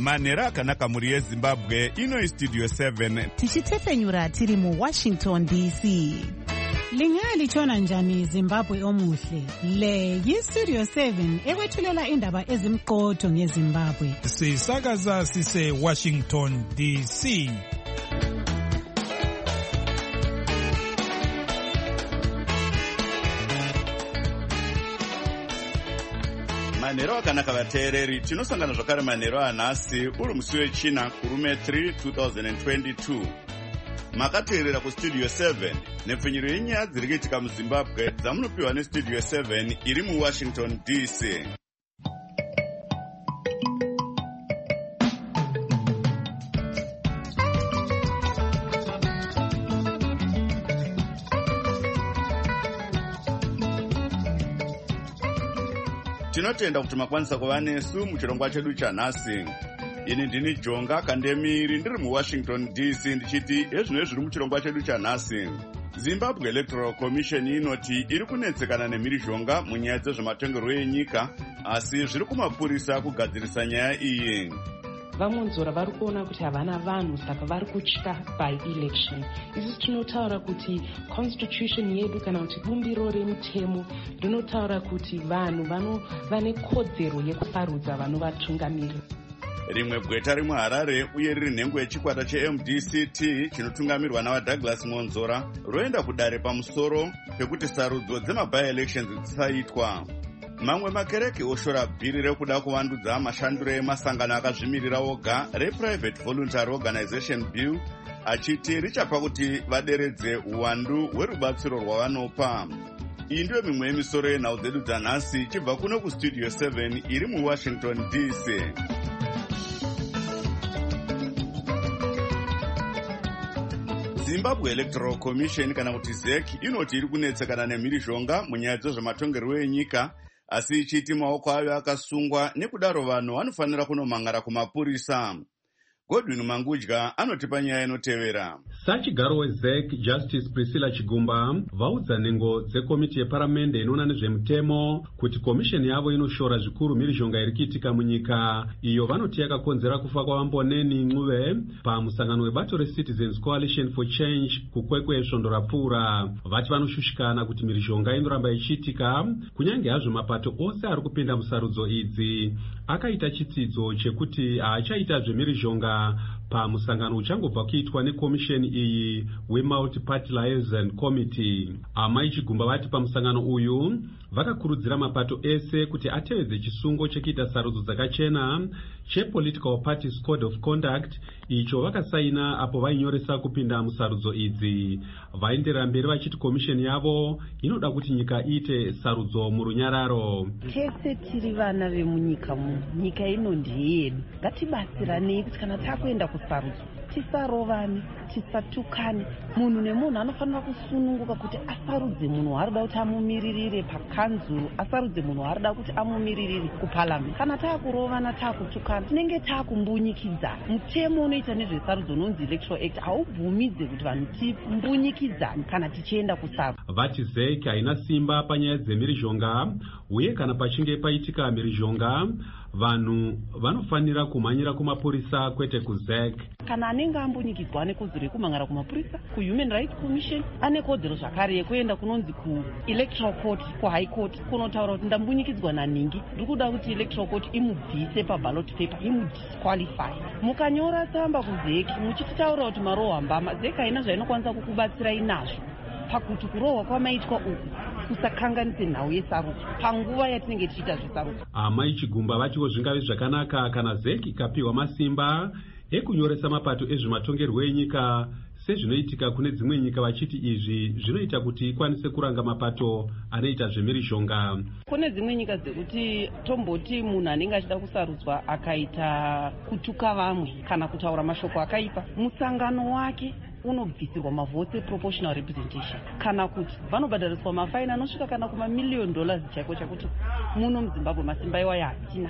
manhero akanaka mhuri yezimbabwe. Ino Studio 7 tichitefenyura tiri muWashington DC. Lingalitshona njani Zimbabwe omuhle? Le yiStudio 7 ekwethulela indaba ezimqotho ngeZimbabwe. Sisakaza sise Washington DC. manhero akanaka vateereri, tinosangana zvakare manhero anhasi uri musi wechina kurume 3 2022. Makateerera kuStudio 7 nepfenyuro yenyaya dziri kuitika muZimbabwe dzamunopiwa neStudio 7 iri muWashington DC. Tinotenda kuti makwanisa kuva nesu muchirongwa chedu chanhasi. Ini ndini Jonga Kandemiri ndiri muWashington DC ndichiti ezvino zviri muchirongwa chedu chanhasi. Zimbabwe Electoral Commission inoti iri kunetsekana nemhirizhonga munyaya dzezvematongerwo enyika, asi zviri kumapurisa kugadzirisa nyaya iyi. Vamonzora vari kuona kuti havana vanhu saka vari kutya by-election. Isi tinotaura kuti constitution yedu kana kuti bumbiro remutemo rinotaura kuti vanhu vane kodzero yekusarudza vanovatungamira. Rimwe gweta rimwe Harare uye riri nhengo yechikwata cheMDCT chinotungamirwa navaDouglas Monzora roenda kudare pamusoro pekuti sarudzo dzemaby-elections dzisaitwa. Mamwe makereke oshora bhiri rekuda kuvandudza mashandiro emasangano akazvimirira oga rePrivate Voluntary Organization Bill achiti richapa kuti vaderedze uwandu hwerubatsiro rwavanopa. Iyi ndiyo mimwe yemisoro yenhau dzedu dzanhasi ichibva kuno kuStudio 7 iri muWashington DC. Zimbabwe Electoral Commission kana kuti ZEC inoti iri kunetsekana nemhirizhonga munyaya dzezvematongerwo enyika, asi ichiti maoko ayo akasungwa nekudaro vanhu vanofanira kunomangara kumapurisa. Godwin Mangudya anotipa nyaya inotevera. Sachigaro weZEC Justice Priscilla Chigumba vaudza nhengo dzekomiti yeparamende inoona nezvemutemo kuti komisheni yavo inoshora zvikuru mhirizhonga iri kuitika munyika iyo vanoti yakakonzera kufa kwavamboneni Ncube pamusangano webato reCitizens Coalition for Change kukwekwe svondo rapfuura. Vati vanoshushikana kuti mhirizhonga inoramba ichiitika kunyange hazvo mapato ose ari kupinda musarudzo idzi akaita chitsidzo chekuti haachaita zvemhirizhonga pamusangano uchangobva kuitwa nekomisheni iyi weMulti-Party Liaison Committee. Amai Chigumba vati pamusangano uyu vakakurudzira mapato ese kuti atevedze chisungo chekuita sarudzo dzakachena chePolitical Parties Code of Conduct icho vakasaina apo vainyoresa kupinda musarudzo idzi. Vaenderera mberi vachiti komisheni yavo inoda kuti nyika iite sarudzo murunyararo. Tese tiri vana vemunyika muno, nyika ino ndiyedu. Ngatibatsiranei kuti kana takuenda kusarudzo tisarovane, tisatukane. Munhu nemunhu anofanira kusununguka kuti asarudze munhu waarida kuti amumiririre pakanzuru, asarudze munhu waarida kuti amumiririre kuparliament. Kana taakurovana, taakutukana, tinenge taakumbunyikidzana. Mutemo unoita nezvesarudzo unonzi Electoral Act haubvumidze kuti vanhu timbunyikidzane kana tichienda kusarudzo. Vati ZEC haina simba panyaya dzemhirizhonga uye kana pachinge paitika mhirizhonga vanhu vanofanira kumhanyira kumapurisa kwete kuZEC. Kana anenge ambunyikidzwa ane kodzero yekumhanyira kumapurisa, kuHuman Rights Commission, ane kodzero zvakare yekuenda kunonzi kuElectoral Court, kuHigh Court, kunotaura kuti ndambunyikidzwa naningi, ndiri kuda kuti Electoral Court imubvise paballot paper, imudisqualify. Mukanyora tsamba kuZEC muchitaura kuti marohwa mbama, ZEC haina zvainokwanisa kukubatsirai nazvo pakuti kurohwa kwamaitwa uku kusakanganise nhau yesarudzo panguva yatinenge tichiita zvesarudzo. Amai Chigumba vatiwo zvingave zvakanaka kana ZEC ikapiwa masimba ekunyoresa mapato ezvematongerwo enyika sezvinoitika kune dzimwe nyika, vachiti izvi zvinoita kuti ikwanise kuranga mapato anoita zvemhirizhonga. Kune dzimwe nyika dzekuti tomboti munhu anenge achida kusarudzwa akaita kutuka vamwe kana kutaura mashoko akaipa, musangano wake unobvisirwa mavhotsi proportional representation, kana kuti vanobhadhariswa mafaini anosvika kana $1,000,000 chaiko chakuti muno muZimbabwe masimba iwayo hatina.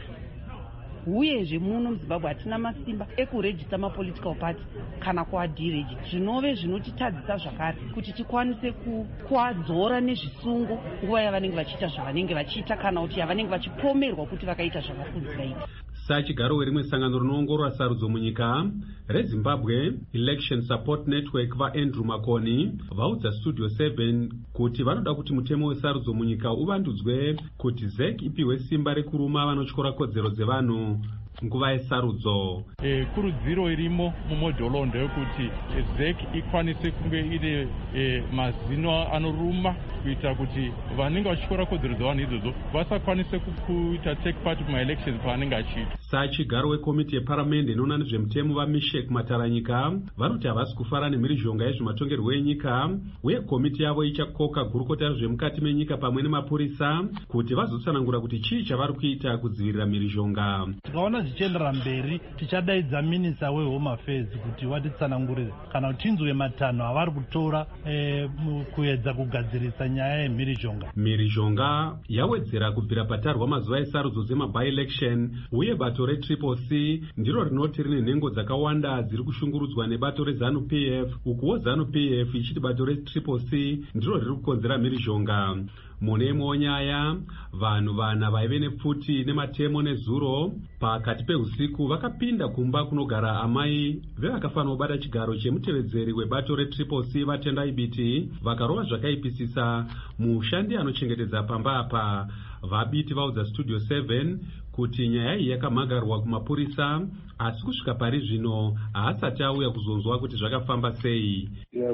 Uyezve muno muZimbabwe hatina masimba ekurejista mapolitical party kana kuadhireji, zvinove zvinotitadzisa zvakare kuti tikwanise kuadzora nezvisungo nguva yavanenge vachiita zvavanenge vachiita kana kuti yavanenge vachipomerwa kuti vakaita zvavari kunzi vaita. Sachigaro werimwe sangano rinoongorora sarudzo munyika reZimbabwe Election Support Network vaAndrew Makoni vaudza Studio 7 kuti vanoda kuti mutemo wesarudzo munyika uvandudzwe kuti ZEC ipiwe simba rekuruma vanotyora kodzero dzevanhu nguva yesarudzo. Kurudziro irimo mumodholo ndeyekuti ZEC ikwanise kunge ine mazino anoruma kuita kuti vanenge vachityora kodzero dzevanhu idzodzo vasakwanise kuita take part mumaelections pavanenge achiita. Sachigaro wekomiti yeparamende inoona nezvemutemo vaMishek Mataranyika vanoti havasi kufara nemhirizhonga yezvematongerwo enyika uye komiti yavo ichakoka gurukota rezvemukati menyika pamwe nemapurisa kuti vazotsanangura kuti chii chavari kuita kudzivirira mhirizhonga. Tikaona zvichiendera mberi tichadaidza minista wehome affairs kuti watitsanangurire kana kuti tinzwe matanho avari kutora kuedza kugadzirisa nyaya yemhirizhonga. Mhirizhonga yawedzera kubvira patarwa mazuva esarudzo dzema-by-election uye bato reCCC ndiro rinoti rine nhengo dzakawanda dziri kushungurudzwa nebato reZANU-PF, ukuwo ZANU-PF ichiti bato reCCC ndiro riri kukonzera mhirizhonga. Mune imwe nyaya vanhu vana vaive nepfuti nematemo nezuro pakati peusiku vakapinda kumba kunogara amai vevakafanira kubata chigaro chemutevedzeri webato reCCC vaTendai Biti vakarova zvakaipisisa mushandi anochengetedza pamba apa. Vabiti vaudza Studio 7 kuti nyaya iyi yakamhagarwa kumapurisa asi kusvika pari zvino haasati auya kuzonzwa kuti zvakafamba sei.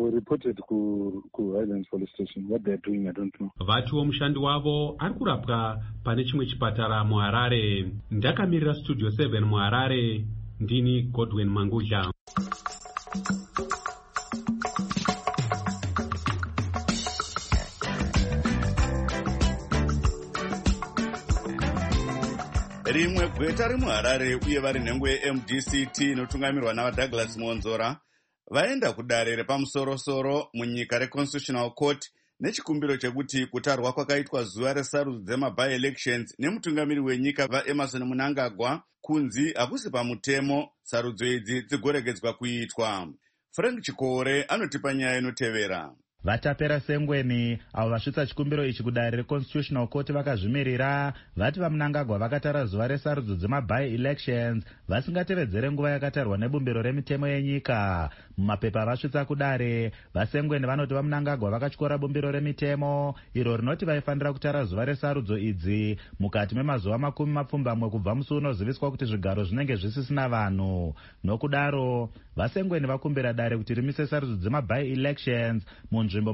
Vatiwo mushandi wavo ari kurapwa pane chimwe chipatara muHarare. Ndakamirira Studio 7 muHarare, ndini Godwin Mangudla. Rimwe gweta remuHarare uye vari nhengo yeMDCT inotungamirwa navaDouglas Monzora vaenda kudare repamusoro-soro munyika reConstitutional Court nechikumbiro chekuti kutarwa kwakaitwa zuva resarudzo dzema-by-elections nemutungamiri wenyika vaEmerson Mnangagwa kunzi hakusi pamutemo sarudzo idzi dzigoregedzwa kuitwa. Frank Chikore anotipa nyaya inotevera. Vatapera Sengweni avo vasvitsa chikumbiro ichi kudare reConstitutional Court vakazvimirira vati vaMnangagwa vakatara zuva resarudzo dzema-by-elections vasingatevedzere nguva yakatarwa nebumbiro remitemo yenyika. Mumapepa vasvitsa kudare vaSengweni vanoti vaMnangagwa vakatyora bumbiro remitemo iro rinoti vaifanira kutara zuva resarudzo idzi mukati memazuva 20 kubva musi unoziviswa kuti zvigaro zvinenge zvisisina vanhu. Nokudaro vaSengweni vakumbira dare kuti rimise sarudzo dzema-by-elections munzvimbo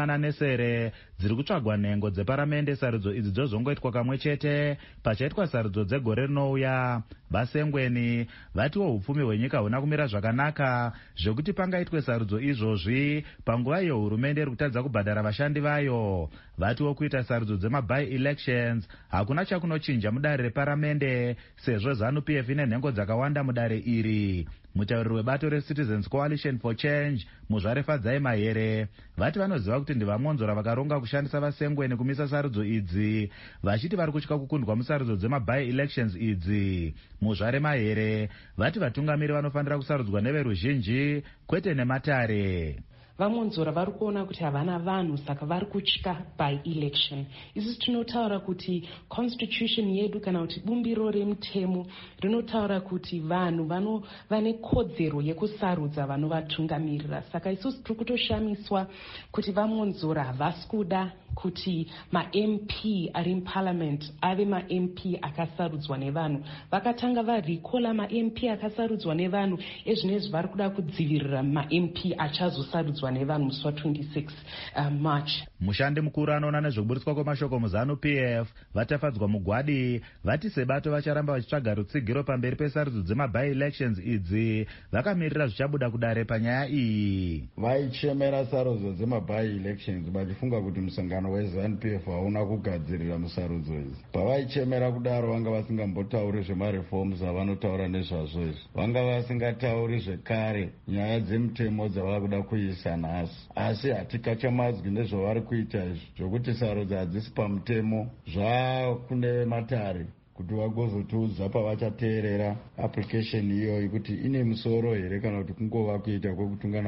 40 dziri kutsvagwa nhengo dzeparamende. Sarudzo idzi dzozongoitwa kamwe chete pachaitwa sarudzo dzegore rinouya. VaSengweni vatiwo upfumi hwenyika huna kumira zvakanaka zvekuti pangaitwe sarudzo izvozvi panguva iyo hurumende iri kutadza kubhadhara vashandi vayo. Vatiwo kuita sarudzo dzema-by-elections hakuna chakunochinja mudare reparamende sezvo ZANU-PF ine nhengo dzakawanda mudare iri. Mutauriri webato reCitizens Coalition for Change Muzvare Fadzai Mahere vati vanoziva kuti ndivaMonzora vakaronga kushandisa vaSengweni kumisa sarudzo idzi vachiti vari kutya kukundwa musarudzo dzema-by-elections idzi. Muzvare Mahere vati vatungamiri vanofanira kusarudzwa neveruzhinji kwete nematare. VaMonzora vari kuona kuti havana vanhu saka vari kutya by-election. Isusu tinotaura kuti constitution yedu kana kuti bumbiro remutemo rinotaura kuti vanhu vane kodzero yekusarudza vanovatungamirira. Saka isusu tiri kutoshamiswa kuti vaMonzora havasi kuda kuti ma-MP ari muparliament ave ma-MP akasarudzwa nevanhu. Vakatanga varikola ma-MP akasarudzwa nevanhu ezvinezvi vari kuda kudzivirira ma-MP achazosarudzwa nevanhu musi wa26 March. Mushandi mukuru anoona nezvekuburitswa kwemashoko muZANU-PF vatafadzwa mugwadi vati sebato vacharamba vachitsvaga rutsigiro pamberi pesarudzo dzema-by-elections idzi vakamirira zvichabuda kudare panyaya iyi. Vaichemera sarudzo dzema-by-elections vachifunga kuti musangano weZANU-PF hauna kugadzirira musarudzo idzi. Pavaichemera kudaro vanga vasingambotauri zvemareforms avanotaura nezvazvo izvi. Vanga vasingatauri zvekare nyaya dzemutemo dzavava kuda kuisa nhasi. Asi hatikachamadzwi nezvavari kuita izvi zvokuti sarudzo hadzisi pamutemo zvakune matare kuti vagozotiudza pavachateerera application iyoyi kuti ine musoro here kana kuti kungova kuita kwekutungana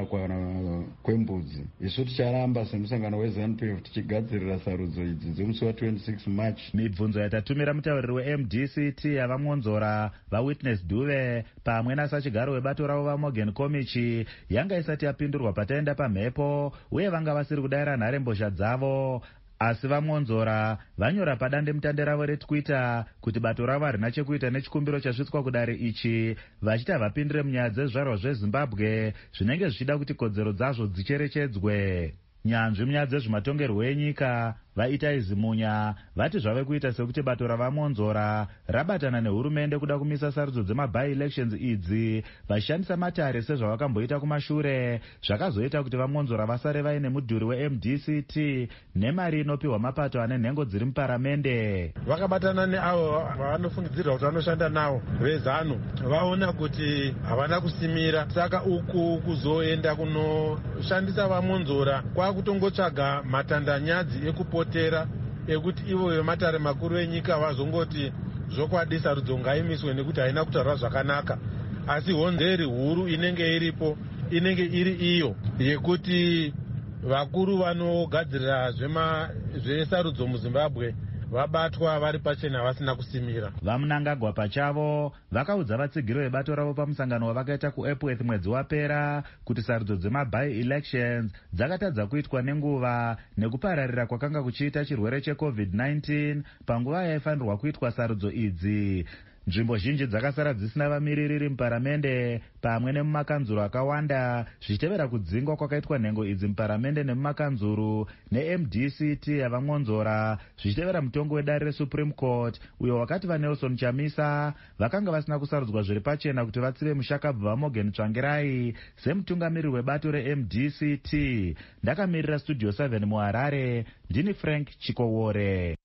kwembudzi. Isu ticharamba semusangano weZANU-PF tichigadzirira sarudzo idzi dzemusi wa26 March. Mibvunzo yatatumira mutauriri weMDCT yavamwonzora vaWitness Duve pamwe nasachigaro webato ravo vaMorgan Komichi yanga isati yapindurwa pataenda pamhepo uye vanga vasiri kudayira nharembozha dzavo. Asi vamwonzora vanyora padandemutande ravo reTwitter kuti bato ravo harina chekuita nechikumbiro chasvitswa kudare ichi, vachita vapindire munyaya dzezvizvarwa zveZimbabwe zvinenge zvichida kuti kodzero dzazvo dzicherechedzwe. Nyanzvi munyaya dzezvematongerwo enyika vaItai Zimunya vati zvave kuita sekuti bato ravamwonzora rabatana nehurumende kuda kumisa sarudzo dzema-by-elections idzi vachishandisa matare sezvavakamboita kumashure, zvakazoita kuti vamwonzora vasare vaine mudhuri weMDCT nemari inopiwa mapato ane nhengo dziri muparamende. Vakabatana neavo vanofungidzirwa kuti vanoshanda navo veZANU vaona kuti havana kusimira, saka uku kuzoenda kunoshandisa vamwonzora kwakutongotsvaga matandanyadzi ekupotera ekuti ivo vematare makuru enyika vazongoti zvokwadi sarudzo ngaimiswe nekuti haina kutaurwa zvakanaka, asi honzeri huru inenge iripo inenge iri iyo yekuti vakuru vanogadzirira zvesarudzo muZimbabwe vabatwa vari pachena vasina kusimira. Vamunangagwa pachavo vakaudza vatsigiro vebato ravo pamusangano wavakaita kuEpworth mwedzi wapera kuti sarudzo dzema-by-elections dzakatadza kuitwa nenguva nekupararira kwakanga kuchiita chirwere cheCovid-19 panguva yaifanirwa kuitwa sarudzo idzi. Nzvimbo zhinji dzakasara dzisina vamiririri muparamende pamwe nemumakanzuro akawanda zvichitevera kudzingwa kwakaitwa nhengo idzi muparamende nemumakanzuro neMDCT yavamwonzora zvichitevera mutongo wedare reSupreme Court uyo wakati vaNelson Chamisa vakanga vasina kusarudzwa zviri pachena kuti vatsive mushakabvu vaMorgan Tsvangirai semutungamiriri webato reMDCT. Ndakamirira Studio 7 muHarare, ndini Frank Chikowore.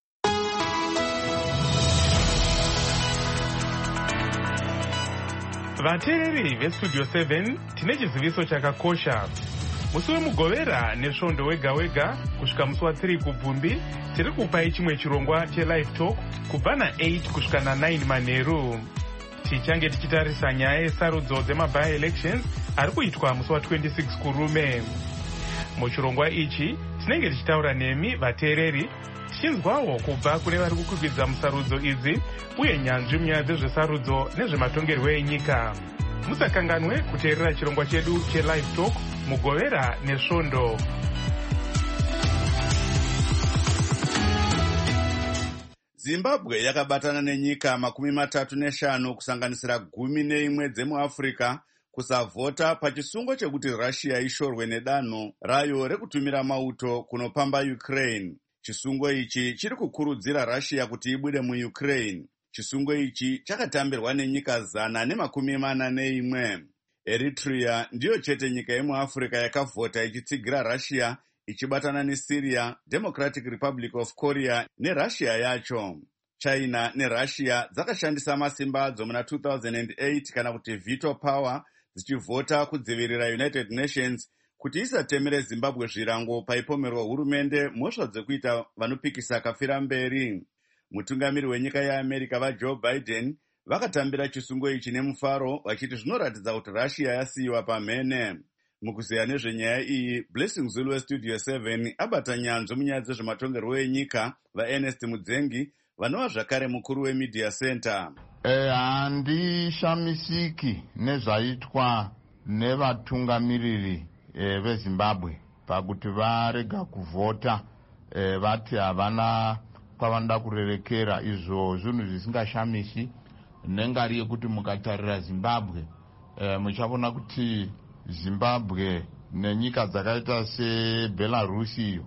Vateereri veStudio 7 tine chiziviso chakakosha. Musi wemugovera nesvondo wega wega kusvika musi wa3 kubvumbi tiri kupai chimwe chirongwa chelive talk kubva na8 kusvika na9 manheru. Tichange tichitarisa nyaya yesarudzo dzema-by-elections ari kuitwa musi wa26 kurume. Muchirongwa ichi tinenge tichitaura nemi vateereri tichinzwawo kubva kune vari kukwikwidzwa musarudzo idzi uye nyanzvi munyaya dzezvesarudzo nezvematongerwo enyika. Musakanganwe kuteerera chirongwa chedu chelive talk mugovera nesvondo. Zimbabwe yakabatana nenyika 35 kusanganisira 11 dzemuAfrica kusavhota pachisungo chekuti Russia ishorwe nedanho rayo rekutumira mauto kunopamba Ukraine. Chisungo ichi chiri kukurudzira Russia kuti ibude muUkraine. Chisungo ichi chakatambirwa nenyika 141. Eritrea ndiyo chete nyika yemuAfrica yakavhota ichitsigira Russia ichibatana neSyria, Democratic Republic of Korea neRussia yacho. China neRussia dzakashandisa masimba adzo muna 2008 kana kuti veto power dzichivhota kudzivirira United Nations kuti isatemere Zimbabwe zvirango paipomerwa hurumende mhosva dzekuita vanopikisa kafira mberi. Mutungamiri wenyika yeAmerica vaJoe Biden vakatambira chisungo ichi nemufaro vachiti zvinoratidza kuti Russia yasiyiwa pamhene. Mukuziya nezvenyaya iyi, Blessing Zulu weStudio 7 abata nyanzvi munyaya dzezvematongerwo enyika vaErnest Mudzengi vanova zvakare mukuru weMedia Center. Handishamisiki nezvaitwa nevatungamiriri veZimbabwe pakuti varega kuvhota vati havana kwavanoda kurerekera. Izvo zvinhu zvisingashamisi nengari yekuti mukatarira Zimbabwe muchaona kuti Zimbabwe nenyika dzakaita seBelarus iyo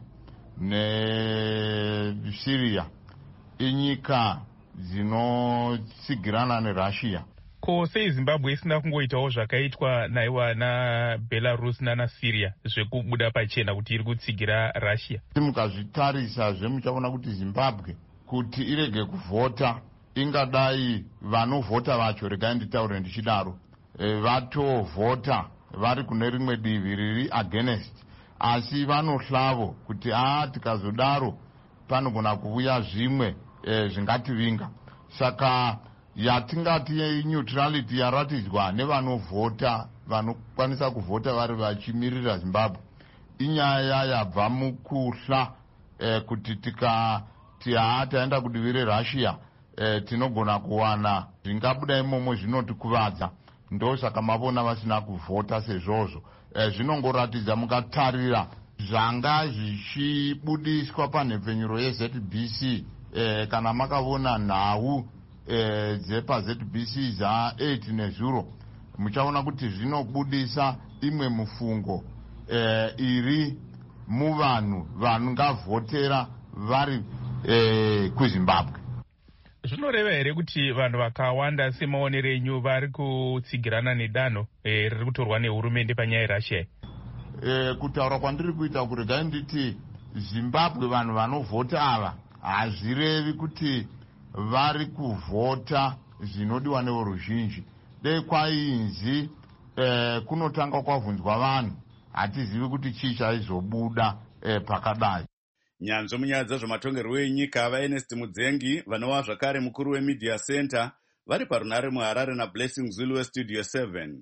neSyria inyika dzinotsigirana neRussia. Ko sei Zimbabwe isina kungoitawo zvakaitwa naiwa naBelarus nanaSyria zvekubuda pachena kuti iri kutsigira Russia? Mukazvitarisa zvemuchaona kuti Zimbabwe kuti irege kuvhota ingadai vanovhota vacho, regai nditaure ndichidaro, vatovhota vari kune rimwe divi riri against, asi vanohlavo kuti tikazodaro panogona kuuya zvimwe zvingativinga. saka yatingati neutrality yaratidzwa nevanovhota vanokwanisa kuvhota vari vachimirira Zimbabwe inyaya yabva mukuhla kuti tikati taenda kudivi reRussia tinogona kuwana zvingabuda imomo zvinotikuvadza. Ndosaka mavona vasina kuvhota sezvozvo. Zvinongoratidza mukatarira zvanga zvichibudiswa panhepfenyuro yeZBC kana makavona nhau dzepaZBC za8 nezuro muchaona kuti zvinobudisa imwe mufungo iri muvanhu vangavhotera vari kuZimbabwe. Zvinoreva here kuti vanhu vakawanda semaonero enyu vari kutsigirana nedanho riri kutorwa nehurumende panyaya yeRussia? Kutaura kwandiri kuita kuregai nditi Zimbabwe vanhu vanovhota ava hazvirevi kuti vari kuvhota zvinodiwa nevoruzhinji. Dei kwainzi kunotanga kwavhunzwa vanhu, hatizivi kuti chii chaizobuda pakadai. Nyanzvi munyaya dzezvematongerwo enyika vaErnest Mudzengi vanova zvakare mukuru weMedia Center vari parunare muHarare naBlessing Zulu weStudio 7.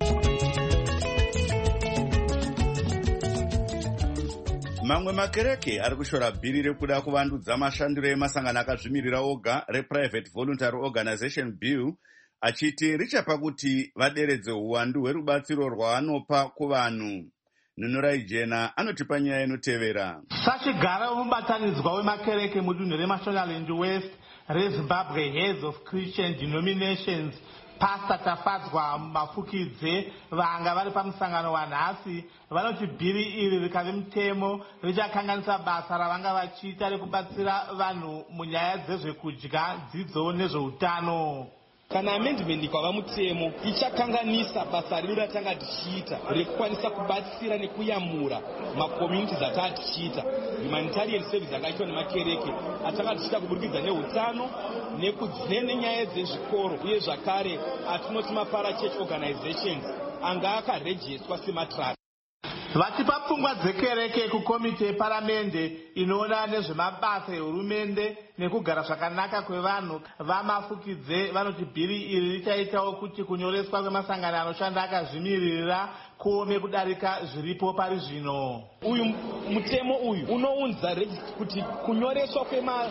Mamwe makereke ari kushora bhiri rekuda kuvandudza mashandiro emasangano akazvimirira oga rePrivate Voluntary Organization Bill achiti richapa kuti vaderedze uwandu hwerubatsiro rwaanopa kuvanhu. Nunurai Jena anotipa nyaya inotevera. Sachigara mubatanidzwa wemakereke mudunhu reMashonaland West reZimbabwe Heads of Christian Denominations Pastor Tafadzwa Mafukidze vanga vari pamusangano wanhasi vanoti bhiri iri rikave mutemo richakanganisa basa ravanga vachiita rekubatsira vanhu munyaya dzezvekudya, dzidzo nezveutano. Kana amendment kwava mutemo ichakanganisa basa rino ratanga tichiita rekukwanisa kubatsira nekuyamura makommunity atanga tichiita, humanitarian service akaitwa nemakereke atanga tichiita kuburikidza neutano nenyaya dzezvikoro uye zvakare atinoti maparachurch organizations anga akarejeswa sematrust. Vachipa pfungwa dzekereke kukomiti yeparamende inoona nezvemabasa ehurumende nekugara zvakanaka kwevanhu vaMafukidze vanoti bhiri iri richaitawo kuti kunyoreswa kwemasangano anoshanda akazvimirira kuome kudarika zviripo pari zvino. Uyu mutemo uyu unounza kuti kunyoreswa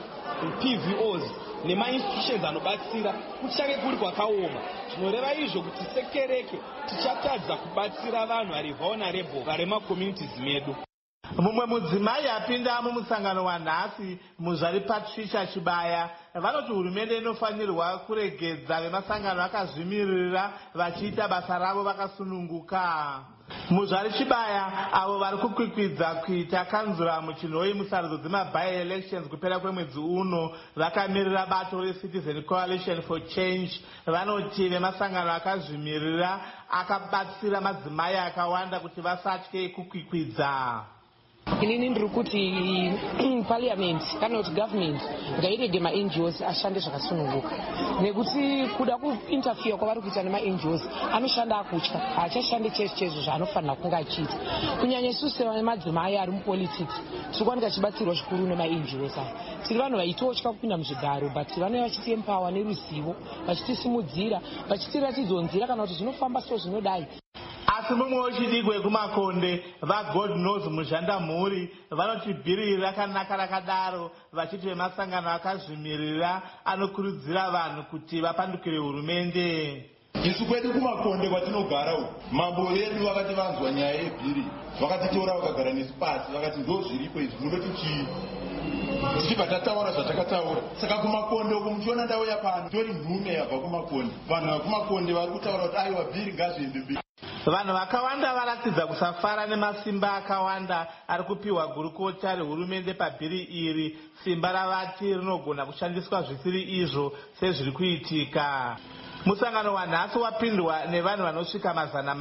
kwemaPVOs nemainstitutions anobatsira kuchange kuri kwakaoma. Zvinoreva izvo kuti sekereke tichatadza kubatsira vanhu vari vulnerable vari makommunities medu. Mumwe mudzimai apinda mumusangano wanhasi muzvari Patricia Chibaya vanoti hurumende inofanirwa kuregedza vemasangano akazvimirira vachiita basa ravo vakasununguka. Muzvari Chibaya avo vari kukwikwidza kuita kanzura muchinhoi musarudzo dzema-by-elections kupera kwemwedzi uno vakamirira bato reCitizen Coalition for Change vanoti vemasangano akazvimirira akabatsira madzimai akawanda kuti vasatye kukwikwidza. Inini ndiri kuti parliament kana kuti government ngairege maNGOs ashande zvakasununguka, nekuti kuda kuinterfere kwavari kuita nemaNGOs anoshanda akutya, haachashande chezvo zvaanofanira kunge achiita. Kunyanya isusu semadzimai ari mupolitics tiri kuwanika chibatsirwa zvikuru nemaNGOs aya. Tiri vanhu vaitotya kupinda muzvigaro, but vanouya vachitiempower neruzivo, vachitisimudzira, vachitiratidza nzira kana kuti zvinofamba so zvinodai. Asi mumwe wechidikwe kuMakonde vaGod Knows muzhandamhuri vanoti bhiri rakanaka rakadaro vachiti vemasangano akazvimirira anokurudzira vanhu kuti vapandukire hurumende. Isu kwedu kuMakonde kwatinogara uku mambo vedu vakati vanzwa nyaya yebhiri vakatitora vakagara nesu pasi vakati ndo zviripo izvi munoti chii, tichibva tataura zvatakataura. Saka kuMakonde uku muchiona ndauya pano tori nhume yabva kuMakonde. Vanhu vakuMakonde vari kutaura kuti aiwa bhiri ngazviende mberi. Vanhu vakawanda varatidza kusafara nemasimba akawanda ari kupiwa gurukota rehurumende pabhiri iri. Simba ravati rinogona kushandiswa zvisiri izvo sezviri kuitika. Musangano wanhasi wapindwa nevanhu vanosvika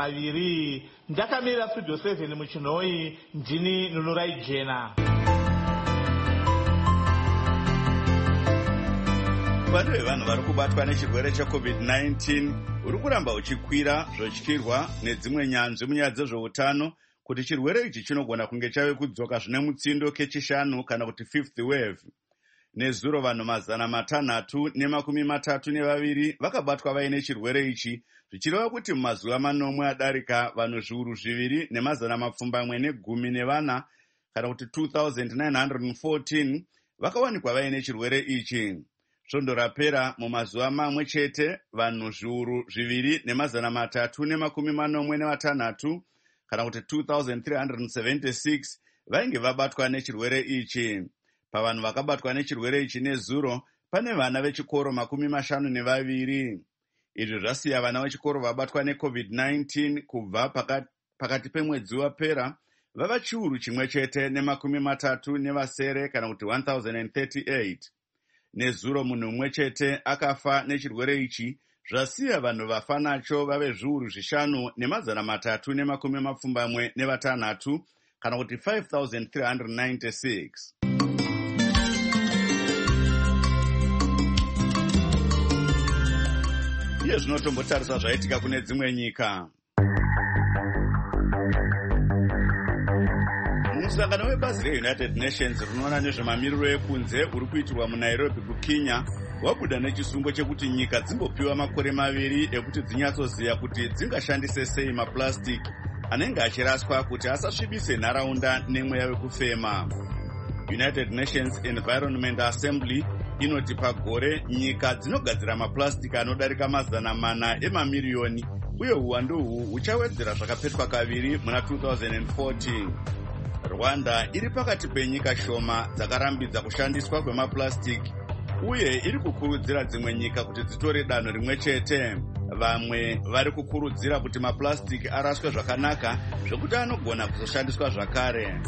200. Ndakamirira Studio 7 muchinhoi, ndini Nunurai Jena. Uwandu hwevanhu vari kubatwa nechirwere cheCovid-19 uri kuramba uchikwira zvotyirwa nedzimwe nyanzvi munyaya dzezveutano kuti chirwere ichi chinogona kunge chave kudzoka zvine mutsindo kechishanu kana kuti 5th wave. Nezuro vanhu 632 vakabatwa vaine chirwere ichi, zvichireva kuti mumazuva manomwe adarika vanhu zviuru 2,214 kana kuti 2,914 vakawanikwa vaine chirwere ichi. Svondo rapera mumazuva mamwe chete vanhu zviuru 2,346 kana kuti 2,376 vainge vabatwa nechirwere ichi. Pavanhu vakabatwa nechirwere ichi nezuro pane vana vechikoro 52. Izvi zvasiya vana vechikoro vabatwa neCovid-19 kubva pakati pemwedzi wapera vava chiuru chimwe chete ne37 kana kuti 1038. Nezuro munhu umwe chete akafa nechirwere ichi, zvasiya vanhu vafa nacho vave zviuru 5,376 kana kuti 5,396. Iye zvinotombotariswa zvaitika kune dzimwe nyika. Musangano webazi reUnited Nations rinoona nezvemamiriro ekunze uri kuitirwa muNairobi kuKenya wabuda nechisungo chekuti nyika dzimbopiwa makore 2 ekuti dzinyatsoziva kuti dzingashandise sei maplastic anenge achiraswa kuti asasvibise nharaunda nemweya wekufema. United Nations Environment Assembly inoti pagore nyika dzinogadzira maplastic anodarika 400 emamiriyoni uye uwandu uhu huchawedzera zvakapetwa kaviri muna 2040. Rwanda iri pakati penyika shoma dzakarambidza kushandiswa kwemaplastic uye iri kukurudzira dzimwe nyika kuti dzitore danho rimwe chete. Vamwe vari kukurudzira kuti maplastic araswe zvakanaka zvekuti anogona kuzoshandiswa zvakare.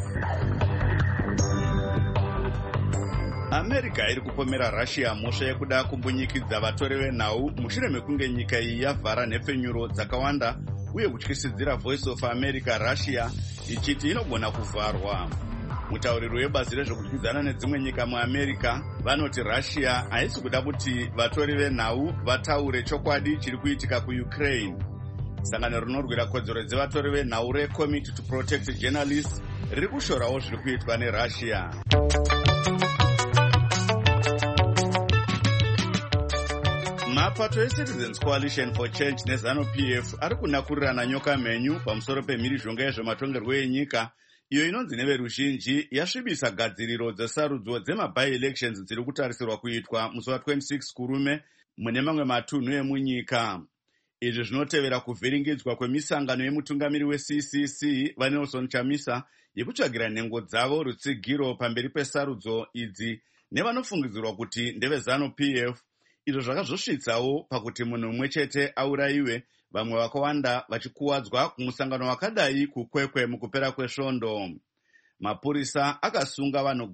America iri kupomera Russia mhosva yekuda kumbunyikidza vatori venhau mushure mekunge nyika iyi yavhara nhepfenyuro dzakawanda uye kutyisidzira Voice of America Russia ichiti inogona kuvharwa. Mutauriri webazi rezvokudyidzana nedzimwe nyika muAmerica vanoti Russia haisi kuda kuti vatori venhau vataure chokwadi chiri kuitika kuUkraine. Sangano rinorwira kodzero dzevatori venhau reCommittee to Protect Journalists riri kushorawo zviri kuitwa neRussia. Mapato eCitizens Coalition for Change neZANU-PF ari kunakurirana nyoka mhenyu pamusoro pemhirizhonga yezvematongerwo enyika iyo inonzi neveruzhinji yasvibisa gadziriro dzesarudzo dzema-by-elections dziri kutarisirwa kuitwa musi wa26 kurume mune mamwe matunhu emunyika. Izvi zvinotevera kuvhiringidzwa kwemisangano yemutungamiri weCCC vaNelson Chamisa yekutsvagira nhengo dzavo rutsigiro pamberi pesarudzo idzi nevanofungidzirwa kuti ndeveZANU-PF. Izvo zvakazosvitsawo pakuti munhu umwe chete aurayiwe, vamwe vakawanda vachikuwadzwa kumusangano wakadai kukwekwe mukupera kwesvondo. Mapurisa akasunga vanhu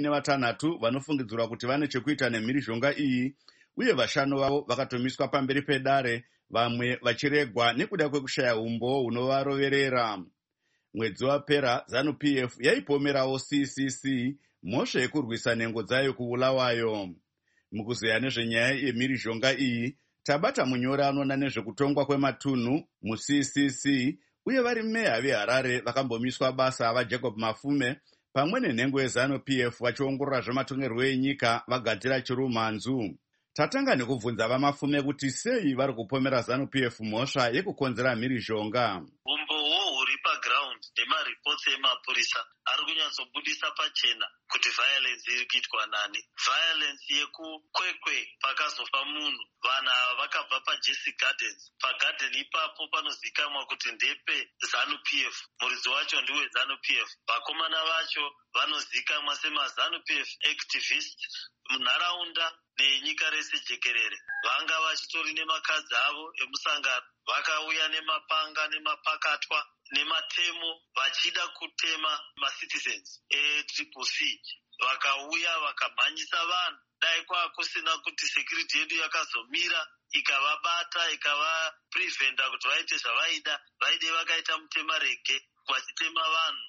16 vanofungidzirwa kuti vane chekuita nemhirizhonga iyi uye vashanu vavo vakatomiswa pamberi pedare, vamwe vachiregwa nekuda kwekushaya umbo hunovaroverera. Mwedzi wapera ZANU-PF yaipomerawo CCC mhosva yekurwisa nhengo dzayo kuulawayo. Mukuzeya nezvenyaya yemhirizhonga iyi tabata munyori anoona nezvekutongwa kwematunhu muCCC uye vari meya veHarare vakambomiswa basa vaJacob Mafume pamwe nenhengo yeZANU-PF vachiongorora zvematongerwo enyika vagadzira chirumhanzu. Tatanga nekubvunza vaMafume kuti sei vari kupomera ZANU-PF mhosva yekukonzera mhirizhonga. Umboo huri paground nemaripotsi emapurisa ari kunyatsobudisa pachena kuti violence iri kuitwa nani. Violence yekukwekwe pakazofa munhu, vanhu ava vakabva paJesse Gardens. Pagarden ipapo panozikamwa kuti ndepe ZANU-PF, muridzi wacho ndiwe ZANU-PF. Vakomana vacho vanozikamwa semaZANU-PF activist munharaunda nenyika rese jekerere. Vanga vachitori nemakadzi avo emusangano, vakauya nemapanga nemapakatwa nematemo vachida kutema maCitizens eCCC. Vakauya vakamhanyisa vanhu, dai kwakusina kuti security yedu yakazomira ikavabata ikavapreventa kuti vaite zvavaida, vaide vakaita mutemarege vachitema vanhu.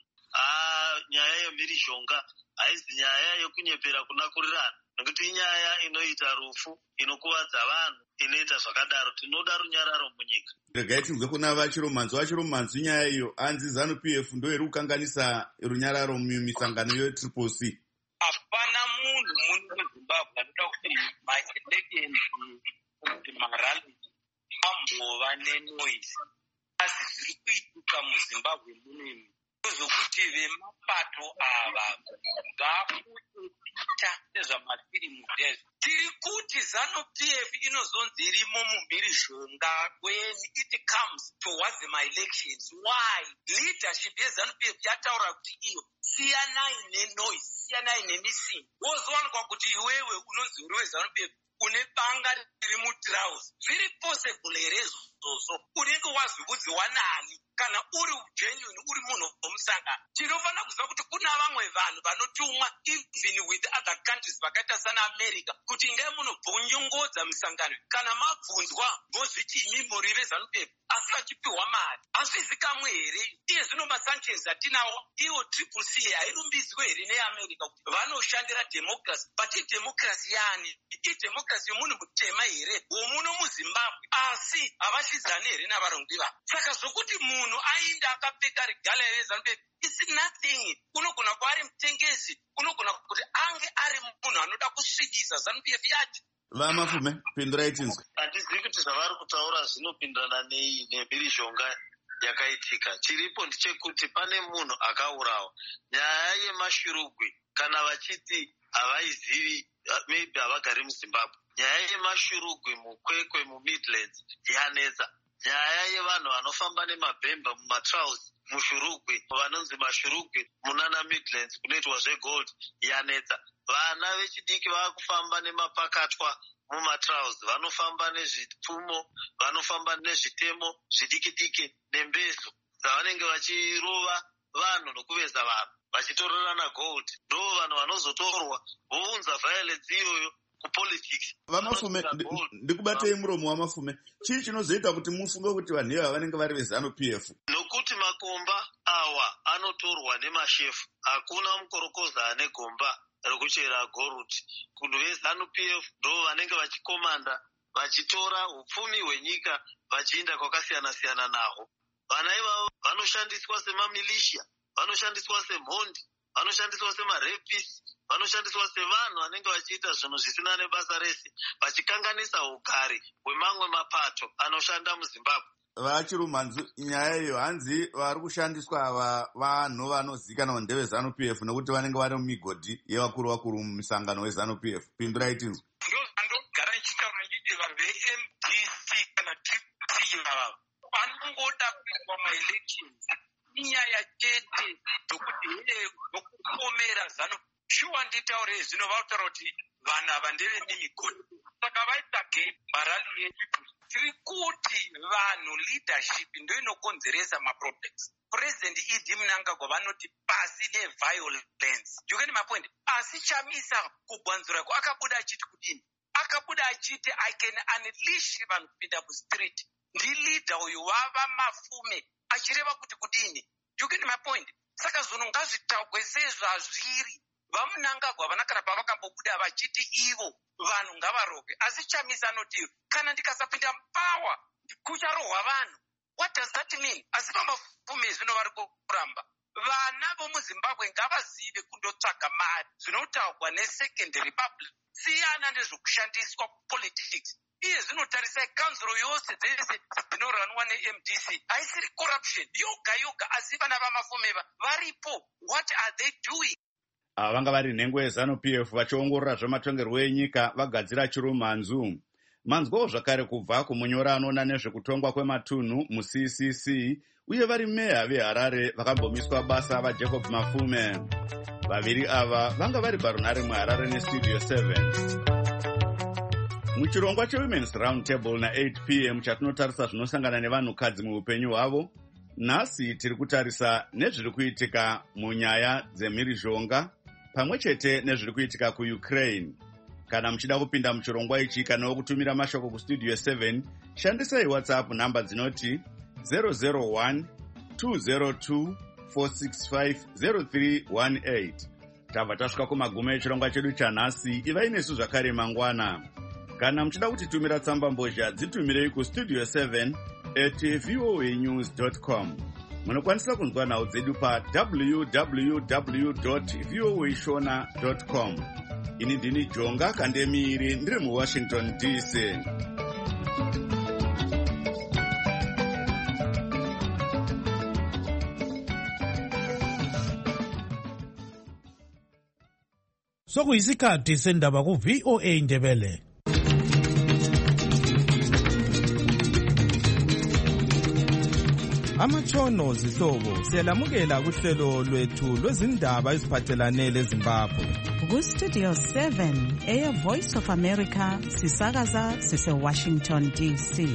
Nyaya yemhirizhonga haisi nyaya yekunyepera kunakurirana, nekuti inyaya inoita rufu, inokuvadza vanhu, inoita zvakadaro. Tinoda runyararo munyika. Regai tinzwe kuna vachirumhanzu nyaya iyo. Anzi ZANU-PF ndo iri kukanganisa runyararo mumisangano yeCCC. Hapana munhu muno muzimbabwe anoda kuti maelections kuti marali ambova nenoise asi zviri kuitika muzimbabwe munemi zvokuti vemapato ava ngakuita nezvamafirimu ezvo tiri kuti ZANU-PF inozonzi irimo mumhirizhonga when it comes towards the elections. Why? Leadership yeZANU-PF yataura kuti iyo siyanai nenoise, siyanai nemisini. Wozowanikwa kuti iwewe unonzi uri weZANU-PF une banga riri mutrausi. Zviri possible here izvozvo? Unenge wazviudziwa nani? Kana uri genuine uri munhu womusangano. Tinofanira kuziva kuti kuna vamwe vanhu vanotumwa even with other countries vakaita sana America kuti ngai munobvonyongodza musangano. Kana mabvunzwa vozviti imi muri veZANU-PF asi vachipiwa mari. Hazvizi kamwe here? Iye zvino masanctions atinawo iwo triple C hairumbidzwe here neAmerica kuti vanoshandira democracy. But idemocracy yani? Idemocracy yomunhu mutema here womuno muZimbabwe asi havashidzani here navarongi vavo. Saka zvokuti munhu ainda akapfeka regala yeZANU-PF it's nothing. Unogona kuva ari mutengesi, unogona kuti ange ari munhu anoda kusvikisa ZANU-PF yacho. Vamafume, pindurai tinzwe. Handizivi kuti zvavari kutaura zvinopindirana nemhirizhonga yakaitika. Chiripo ndechekuti pane munhu akaurawa. Nyaya yemashurugwi kana vachiti havaizivi maybe havagari muZimbabwe. Nyaya yemashurugwi mukwekwe muMidlands yanetsa. Nyaya yevanhu vanofamba nemabhemba mumatrausi mushurugwi vanonzi mashurugwi munana Midlands kunoitwa zvegold yanetsa. Vana vechidiki vakufamba nemapakatwa mumatrausi, vanofamba nezvipfumo, vanofamba nezvitemo zvidiki-diki nembezo dzavanenge vachirova vanhu nokuveza vanhu vachitorerana gold. Ndo vanhu vanozotorwa vounza violence iyoyo kupolitics. Vamafume, ndikubatei muromo wamafume. Chii chinozoita kuti mufunge kuti vanhu ivava vanenge vari veZANU-PF? Nokuti makomba awa anotorwa nemashefu. Hakuna mukorokoza ane gomba rekuchera goruti. Kunhu veZANU-PF ndo vanenge vachikomanda vachitora upfumi hwenyika vachienda kwakasiyana-siyana naho. Vana ivavo vanoshandiswa semamilisha, vanoshandiswa semhondi, vanoshandiswa semarepisi, vanoshandiswa sevanhu vanenge vachiita zvinhu zvisina nebasa rese, vachikanganisa ugari hwemamwe mapato anoshanda muZimbabwe. Vachirumhanzu nyaya iyo hanzi vari kushandiswa ava vanhu vanozivikanwa ndeve ZANU-PF nekuti vanenge vari mumigodhi yevakuru mumisangano weZANU-PF. Pindurai tinzwe. Ndogara ndichitaura nditi vanhu veMDC kana TPC ava vanongoda kuitwa maelections inyaya chete dzokuti ndokukomera ZANU. Shuwa nditaure zvino vautaura kuti vanhu ava ndevemimigodhi. Saka vaita gap marali yechipu. Tiri kuti vanhu leadership ndo inokonzeresa maproblems. President Idi Mnangagwa vanoti pasi neviolence. You get my point? Asi Chamisa kugwanzura akabuda achiti kudini? Akabuda achiti I can unleash vanhu kupinda mustreet. Ndi leader uyu wava mafume achireva kuti kudini? You get my point? Saka zvinhu ngazvitaurwe sezvazviri. VaMnangagwa vanakana pavakambobuda vachiti ivo vanhu ngavarogwe. Asi Chamisa anoti kana ndikasapinda power kucharohwa vanhu. What does that mean? Asi vamafume zvino vari kuramba. Vana vomuZimbabwe ngavazive kundotsvaga mari zvinotaurwa neSecond Republic. Siyana nezvokushandiswa kupolitics. Iye zvinotarisa kanzuro yose dzese dzinoranwa neMDC. Haisiri corruption yoga asi vana vamafume varipo. What are they doing? Vanga vari nhengo yeZANU-PF vachiongorora zvematongerwo enyika vagadzira chirumhanzu. Manzwawo zvakare kubva kumunyora anoona nezvekutongwa kwematunhu muCCC uye vari meya veHarare vakambomiswa basa vaJacob Mafume. Vaviri ava vanga vari parunhare muHarare neStudio 7. Muchirongwa cheWomen's Roundtable na8 p.m. chatinotarisa zvinosangana nevanhukadzi muupenyu hwavo. Nhasi tiri kutarisa nezviri kuitika munyaya dzemhirizhonga pamwe chete nezviri kuitika kuUkraine. Kana muchida kupinda muchirongwa ichi kana kutumira mashoko kuStudio 7, shandisai WhatsApp namba dzinoti 001 202 465 0318. Tabva tasvika kumagumo echirongwa chedu chanhasi. Ivai nesu zvakare mangwana. Kana muchida kutitumira tsamba mbozha dzitumirei kuStudio 7@voanews.com. Munokwanisa kunzwa nhau dzedu pa www.voashona.com. ini ndini Jonga Kandemiri ndiri muWashington DC. Sokuyisikhathi sendaba ku VOA Indebele. Amatshono zihlobo siyalamukela kuhlelo lwethu lwezindaba eziphathelane leZimbabwe. Ku Studio 7 Air Voice of America sisakaza sise Washington DC.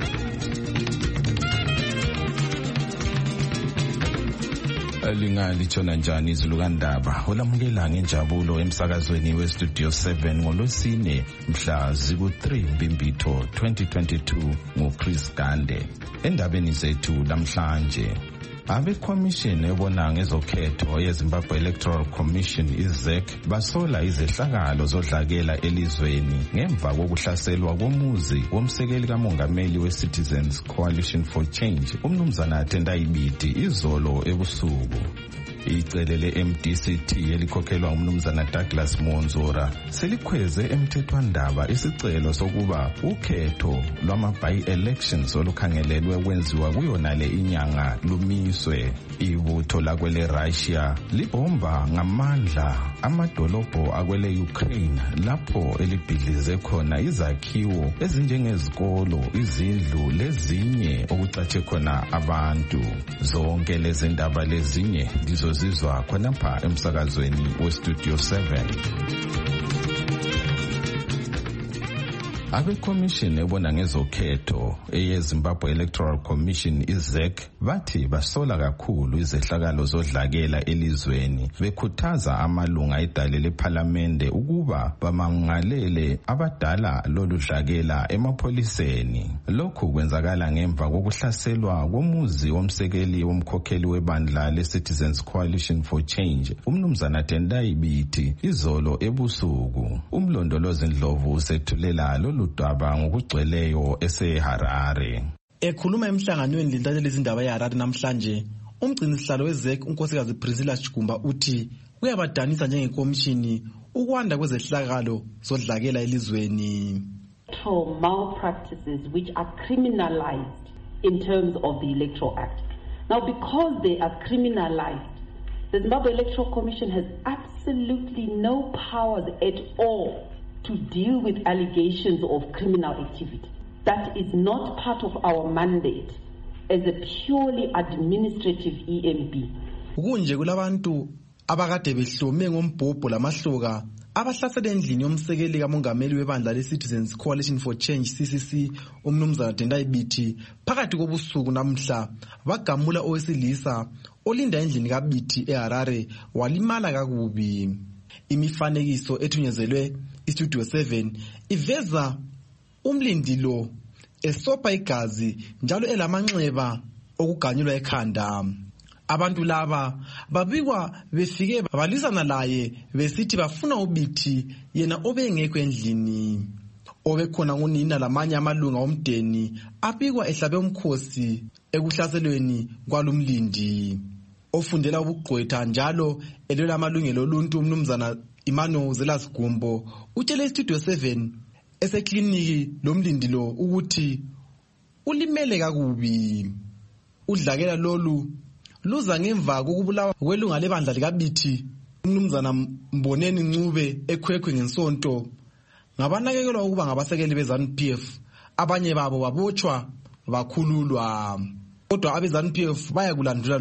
Lingalitshona njani izulu kandaba olamukela ngenjabulo emsakazweni weStudio 7 ngolwesine mhla ziku-3 Mbimbitho 2022 nguChris Gande. Endabeni zethu namhlanje, abekhomishini ebona ngezokhetho yeZimbabwe Electoral Commission iZEC basola izehlakalo zodlakela elizweni ngemva kokuhlaselwa komuzi womsekeli kamongameli weCitizens Coalition for Change umnumzana Tendai Biti izolo ebusuku. Icele le-MDCT elikhokhelwa umnumzana Douglas Monzora selikhweze emthethwandaba isicelo sokuba ukhetho lwama-by-elections olukhangelelwe kwenziwa kuyonale inyanga lumiswe. Ibutho lakwele Russia libhomba ngamandla amadolobho akwele Ukraine lapho elibhidlize khona izakhiwo ezinjengezikolo, izindlu lezinye okucatshe khona abantu. Zonke lezi ndaba lezinye zizwa khonapha emsakazweni weStudio 7. Abekhomishini ebona ngezokhetho eyeZimbabwe Electoral Commission iZEC bathi basola kakhulu izehlakalo zodlakela elizweni, bekhuthaza amalunga edale lephalamende ukuba bamangalele abadala lolu dlakela emapholiseni. Lokhu kwenzakala ngemva kokuhlaselwa komuzi womsekeli womkhokheli webandla leCitizens Coalition for Change umnumzana Tendai Biti izolo ebusuku. Umlondolozi Ndlovu usethulela lolu daba ngokugcweleyo eseHarare. Ekhuluma emhlanganweni lentatheleli izindaba eHarare namhlanje, umgcinisihlalo weZEC unkosikazi Priscilla Chigumba uthi kuyabadanisa njengekomishini ukwanda kwezehlakalo zodlakela elizweni. Malpractices which are criminalized in terms of the Electoral Act. Now, because they are criminalized, the Zimbabwe Electoral Commission has absolutely no powers at all to deal with allegations of criminal activity. That is not part of our mandate as a purely administrative EMB. Kunje kulabantu abakade behlome ngombhobho lamahloka abahlasela endlini yomsekeli kamongameli webandla leCitizens Coalition for Change CCC umnumzana Tendai Biti phakathi kobusuku namhla bagamula owesilisa olinda endlini kaBiti eHarare walimala kakubi. Imifanekiso ethunyezelwe iStudio 7 iveza umlindilo esopha igazi njalo elamanxeba okuganyulwa ekhanda. Abantu laba babikwa befike balisana laye besithi bafuna uBiti yena obengekho endlini. Obekhona ngunina lamanye amalunga omdeni abikwa ehlabe umkhosi ekuhlaselweni kwalumlindi. Ofundela ubugqwetha njalo elela amalungelo oluntu umnumzana Imano Zelas Gumbo utshele iStudio 7 esekliniki lomlindilo ukuthi ulimele kakubi. Udlakela lolu luza ngemva kokubulawa kwelunga lebandla likaBiti umnumzana Mboneni Ncube ekhwekhwe ngensonto ngabanakekelwa ukuba ngabasekeli beZANU-PF. Abanye babo babotshwa bakhululwa, kodwa abeZANU-PF bayakulandula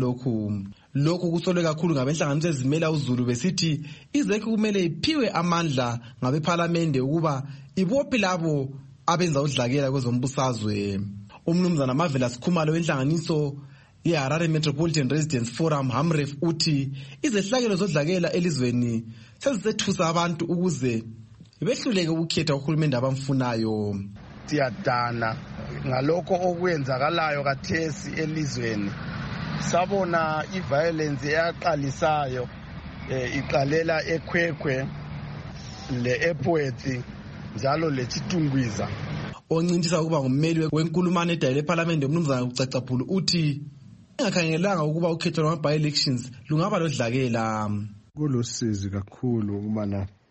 lokhu kusolwe kakhulu ngabenhlanganiso ezimela uZulu besithi iZEC kumele iphiwe amandla ngabephalamende ukuba ibophe labo abenza udlakela kwezombusazwe. Umnumzana Marvelous Khumalo wenhlanganiso yeHarare Metropolitan Residents Forum HAMREF uthi izehlakelo zodlakela elizweni sezisethusa abantu ukuze behluleke ukukhetha uhulumende abamfunayo. Siyadana ngalokho okwenzakalayo kathesi elizweni. Sabona iviolence eyaqalisayo iqalela ekhwekhwe leEpwethi njalo leChitungwiza. Oncintisa ukuba ngummeli wenkulumane edale leParliament umnumzana uCacapulu uthi engakhangelanga ukuba ukhetho lwama-by-elections lungaba lodlakela. Kulusizi kakhulu ukubana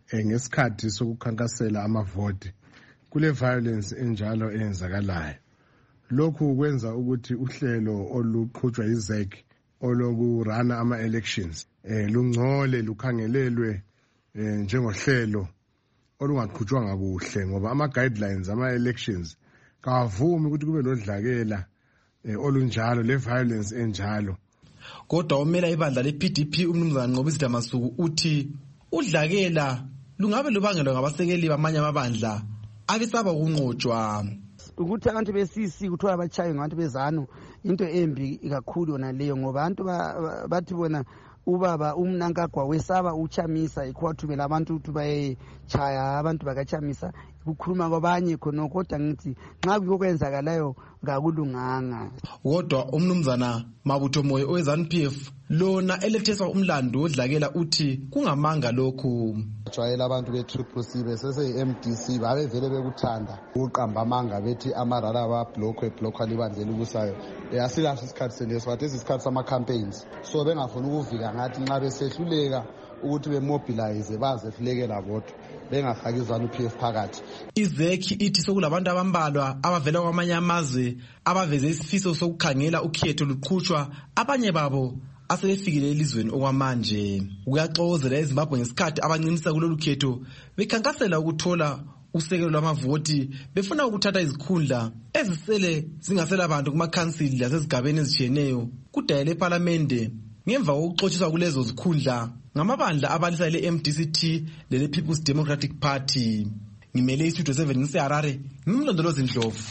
ngesikhathi sokukhankasela amavoti kule violence enjalo eyenzakalayo. Lokhu kwenza ukuthi uhlelo oluqhutshwa yiZEC olokurana ama-elections lungcole lukhangelelwe njengohlelo olungaqhutshwanga kuhle ngoba ama-guidelines ama-elections kawavumi ukuthi kube lodlakela olunjalo le-violence enjalo. Kodwa umela ibandla le-PDP umnumzana Nqobisi Masuku uthi udlakela lungabe lubangelwa ngabasekeli bamanye amabandla abesaba ukunqotshwa. Ukuthi abantu besisi kuthiwa abachaye ngabantu bezanu into embi kakhulu yona leyo ngoba abantu bathi bona ubaba umnankagwa wesaba uchamisa ikwathumela abantu ukuthi bayechaya abantu bakachamisa ukukhuluma kwabanye khona kodwa ngithi nxa kuyokwenzakalayo ngakulunganga. Kodwa umnumzana Mabutho Moyo oweZANU-PF lona elethesa umlando odlakela uthi kungamanga lokhu. Jwayela abantu be-CCC besese-MDC babevele bekuthanda ukuqamba amanga bethi amarara abablokhwa libandlela ukusayo asilaso isikhathi seneso kade isikhathi sama-campaigns so bengafuni ukuvika ngathi nxa besehluleka ukuthi bemobilize bazehlulekela bodwa bengafaki iZANU-PF phakathi. iZEC ithi sokulabantu abambalwa abavela kwamanye amazwe abaveze isifiso sokukhangela ukhetho luqhutshwa abanye babo asebefikile elizweni okwamanje. Kuyaxokozela eZimbabwe ngesikhathi abancinisa kulolu khetho bekhankasela ukuthola usekelo lwamavoti befuna ukuthatha izikhundla ezisele zingasela abantu kumakhansili lasezigabeni ezitshiyeneyo kudayele eParliamente ngemva kokuxotshiswa kulezo zikhundla ngamabandla abalisa le-MDCT lele-People's Democratic Party. Ngimele iStudio 7 ngiseHarare, ngimlondolozi Ndlovu.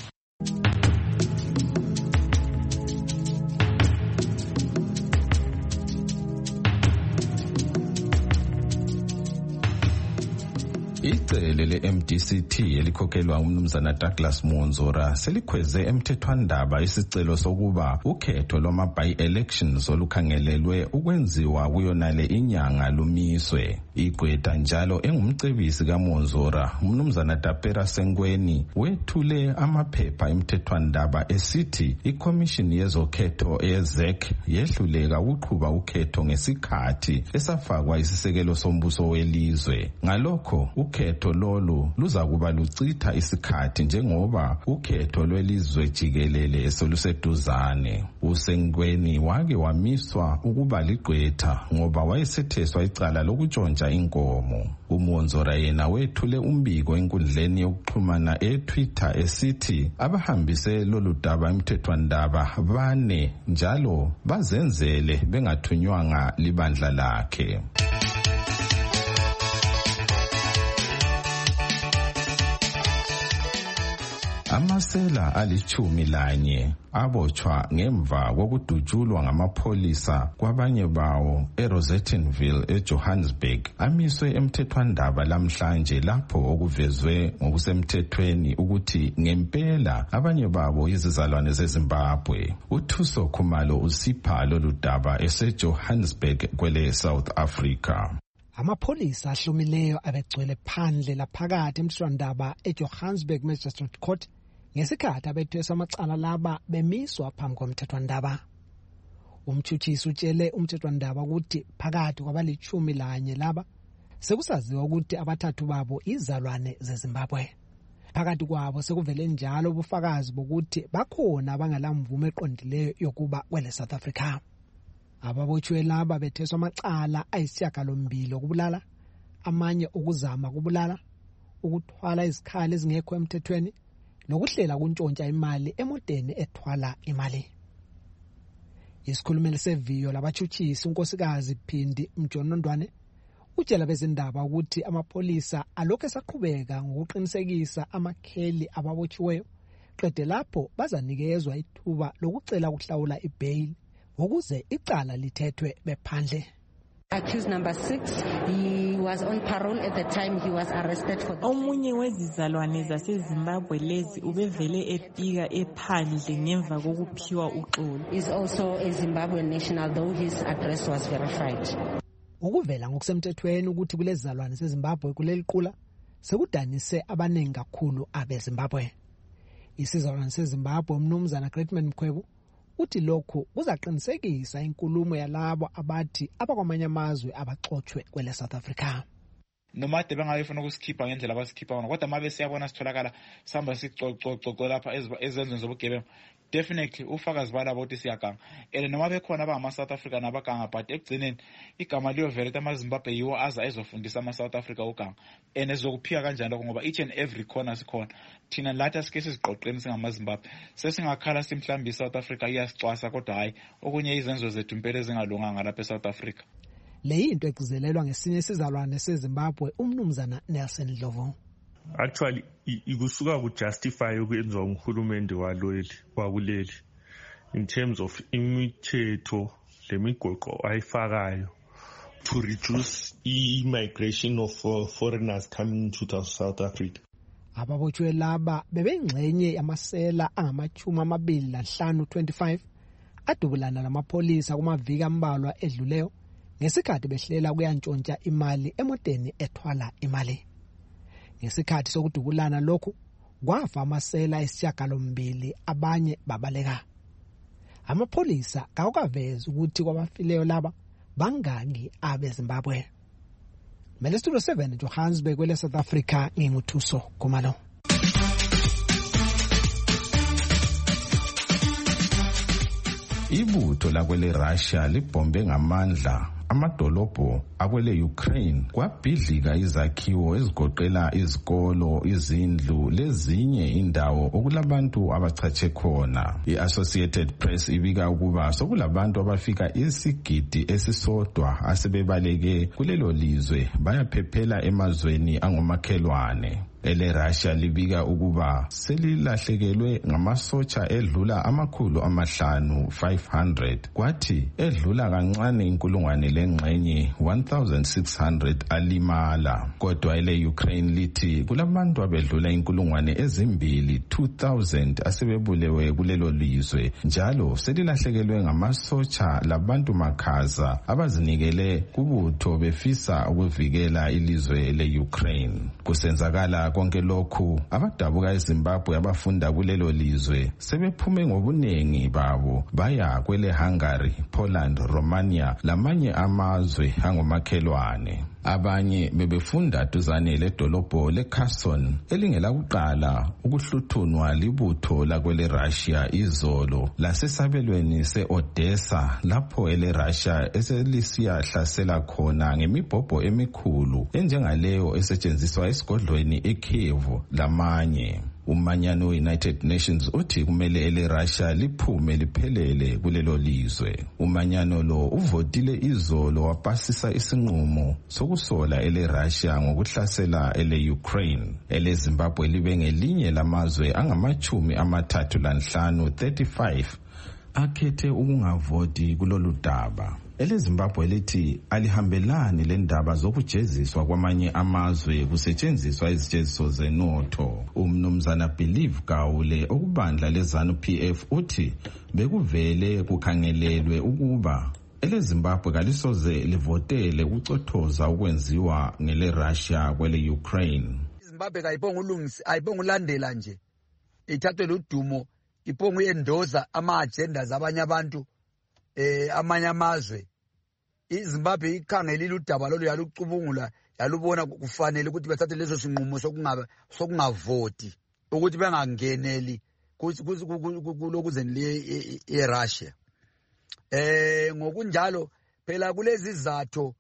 Icele le-MDCT elikhokhelwa umnumzana Douglas Monzora selikhweze emthethwandaba isicelo sokuba ukhetho lwama-by-elections olukhangelelwe ukwenziwa kuyonale inyanga lumiswe. Igqwetha njalo engumcebisi kaMonzora umnumzana Tapera Sengweni wethule amaphepha emthethwandaba esithi iCommission yezokhetho eZEC yehluleka ukuqhuba ukhetho ngesikhathi esafakwa isisekelo sombuso welizwe. Ngalokho ukhetho lolu luzakuba lucitha isikhathi njengoba ukhetho lwelizwe jikelele soluseduzane. Usengweni wake wamiswa ukuba ligqwetha ngoba wayesetheswa icala lokutshontsha inkomo. uMonzora yena wethule umbiko enkundleni yokuxhumana eTwitter esithi abahambise lolu daba emthethwandaba bane njalo bazenzele bengathunywanga libandla lakhe. Amasela ali-11 abotshwa ngemva kokudutshulwa ngamapholisa kwabanye bawo eRosettenville eJohannesburg amiswe emthethwandaba lamhlanje lapho okuvezwe ngokusemthethweni ukuthi ngempela abanye babo izizalwane zeZimbabwe. uThuso Khumalo usipha lolu daba eseJohannesburg kwele South Africa. Amapholisa ahlumileyo abegcwele phandle laphakathi emthethwandaba eJohannesburg Magistrate Court ngesikhathi abethweswa amacala laba bemiswa phambi komthethwandaba. Umtshutshisi utshele umthethwandaba ukuthi phakathi kwabali-11 laba sekusaziwa ukuthi abathathu babo izalwane zeZimbabwe. Phakathi kwabo sekuvele njalo ubufakazi bokuthi bakhona abangalamvume eqondileyo yokuba kwele South Africa. Ababotshwe laba betheswa amacala ayisishiyagalombili okubulala, amanye ukuzama ukubulala, ukuthwala izikhali ezingekho emthethweni nokuhlela kuntshontsha imali emoteni ethwala imali. Isikhulumeli seviyo labatshutshisi unkosikazi Phindi Mjonondwane utshela bezindaba ukuthi amapholisa alokhu esaqhubeka ngokuqinisekisa amakheli ababotshiweyo qede lapho bazanikezwa ithuba lokucela ukuhlawula ibail ukuze icala lithethwe bephandle. Accused number 6, he was on parole at the time he was arrested for. Omunye wezizalwane zaseZimbabwe lezi ubevele efika ephandle ngemva kokuphiwa uxolo. Is also a Zimbabwean national though his address was verified. Ukuvela ngokusemthethweni ukuthi kulezizalwane zeZimbabwe kuleli qula sekudanise abaningi kakhulu abeZimbabwe. Isizalwane seZimbabwe umnumzana Greatman Mkhwebu uthi lokhu kuzaqinisekisa inkulumo yalabo abathi abakwamanye amazwe abaxotshwe kwele South Africa. noma ade bengayifuna ukusikhipha ngendlela abasikhipha ngona, kodwa mabe siyabona sitholakala sihamba sicoco lapha ezenzweni zobugebengu, definitely ufakazi balabo ukuthi siyaganga. And noma bekhona abangama-South Africa nabaganga, but ekugcineni igama liyovela ukuthi amaZimbabwe yiwo aza ezofundisa ama-South Africa uganga, and ezokuphika kanjani lokho ngoba each and every corner sikhona. Thina lathi asike siziqoqeni singamaZimbabwe, sesingakhala simhlawumbe i-South Africa iyasicwasa, kodwa hayi okunye izenzo zethu impela ezingalunganga lapha e-South Africa. Le yinto egcizelelwa ngesinye isizalwane seZimbabwe, umnumzana Nelson Dlovu. Actually ikusuka kujustify ukwenziwa umhulumende wakuleli in terms of imithetho lemigoqo ayifakayo to reduce immigration of foreigners coming into South Africa. Ababotshwe laba bebengxenye yamasela angama-25 25 adubulana namapholisa kumaviki ambalwa edluleyo ngesikhathi behlela ukuyantshontsha imali emoteni ethwala imali. Ngesikhathi sokudubulana lokhu kwafa amasela esishiyagalombili, abanye babaleka. Amapholisa kawukavezi ukuthi kwabafileyo laba bangaki abeZimbabwe. Mele Studio 7 Johannesburg kwele South Africa, nginguthuso Khumalo. Ibutho lakwele Russia libhombe ngamandla amadolobho akwele Ukraine, kwabhidlika izakhiwo ezigoqela izikolo, izindlu lezinye indawo okulabantu abachache khona. I-Associated Press ibika ukuba sokulabantu abafika isigidi esisodwa asebebaleke kulelo lizwe bayaphephela emazweni angomakhelwane. Ele Russia libika ukuba selilahlekelwe ngamasotsha edlula 500, kwathi edlula kancane inkulungwane lengxenye 1600 alimala. Kodwa ele Ukraine lithi kulabantu abedlula inkulungwane ezimbili 2000 asebebulewe kulelo lizwe, njalo selilahlekelwe ngamasotsha labantu makhaza abazinikele kubutho befisa ukuvikela ilizwe le Ukraine. Kusenzakala konke lokhu, abadabuka eZimbabwe abafunda kulelo lizwe sebephume ngobunengi babo baya kwele Hungary, Poland, Romania lamanye amazwe angomakhelwane. Abanye bebefunda duzane ledolobho leKherson elingela kuqala ukuhluthunwa libutho lakwele Russia izolo lasesabelweni se-Odessa, lapho ele Russia eselisiyahlasela khona ngemibhobho emikhulu enjengaleyo esetshenziswa esigodlweni eKiev lamanye. Umanyano United Nations uthi kumele ele Russia liphume liphelele kulelo lizwe. Umanyano lo uvotile izolo wapasisa isinqumo sokusola ele Russia ngokuhlasela ele Ukraine. Ele Zimbabwe libe ngelinye lamazwe angama-35 35 akhethe ukungavoti kulolu daba. Ele Zimbabwe lithi alihambelani lendaba zokujeziswa kwamanye amazwe kusetshenziswa izijeziso zenotho. Umnumzana Believe Gawule okubandla leZANU-PF uthi bekuvele kukhangelelwe ukuba ele Zimbabwe kalisoze livotele ukucothoza ukwenziwa ngele Russia kwele Ukraine. Zimbabwe kayibonga ulungisi, ayibonga ulandela nje, ithathwe ludumo, ibonga uyendoza ama-agenda zabanye abantu amanye amazwe. iZimbabwe ikhangelile udaba lolu, yalucubungula, yalubona kufanele ukuthi bathathe lezo sinqumo sokungavoti ukuthi bengangeneli kulokuzeni eRussia. Ngokunjalo phela kulezi izathu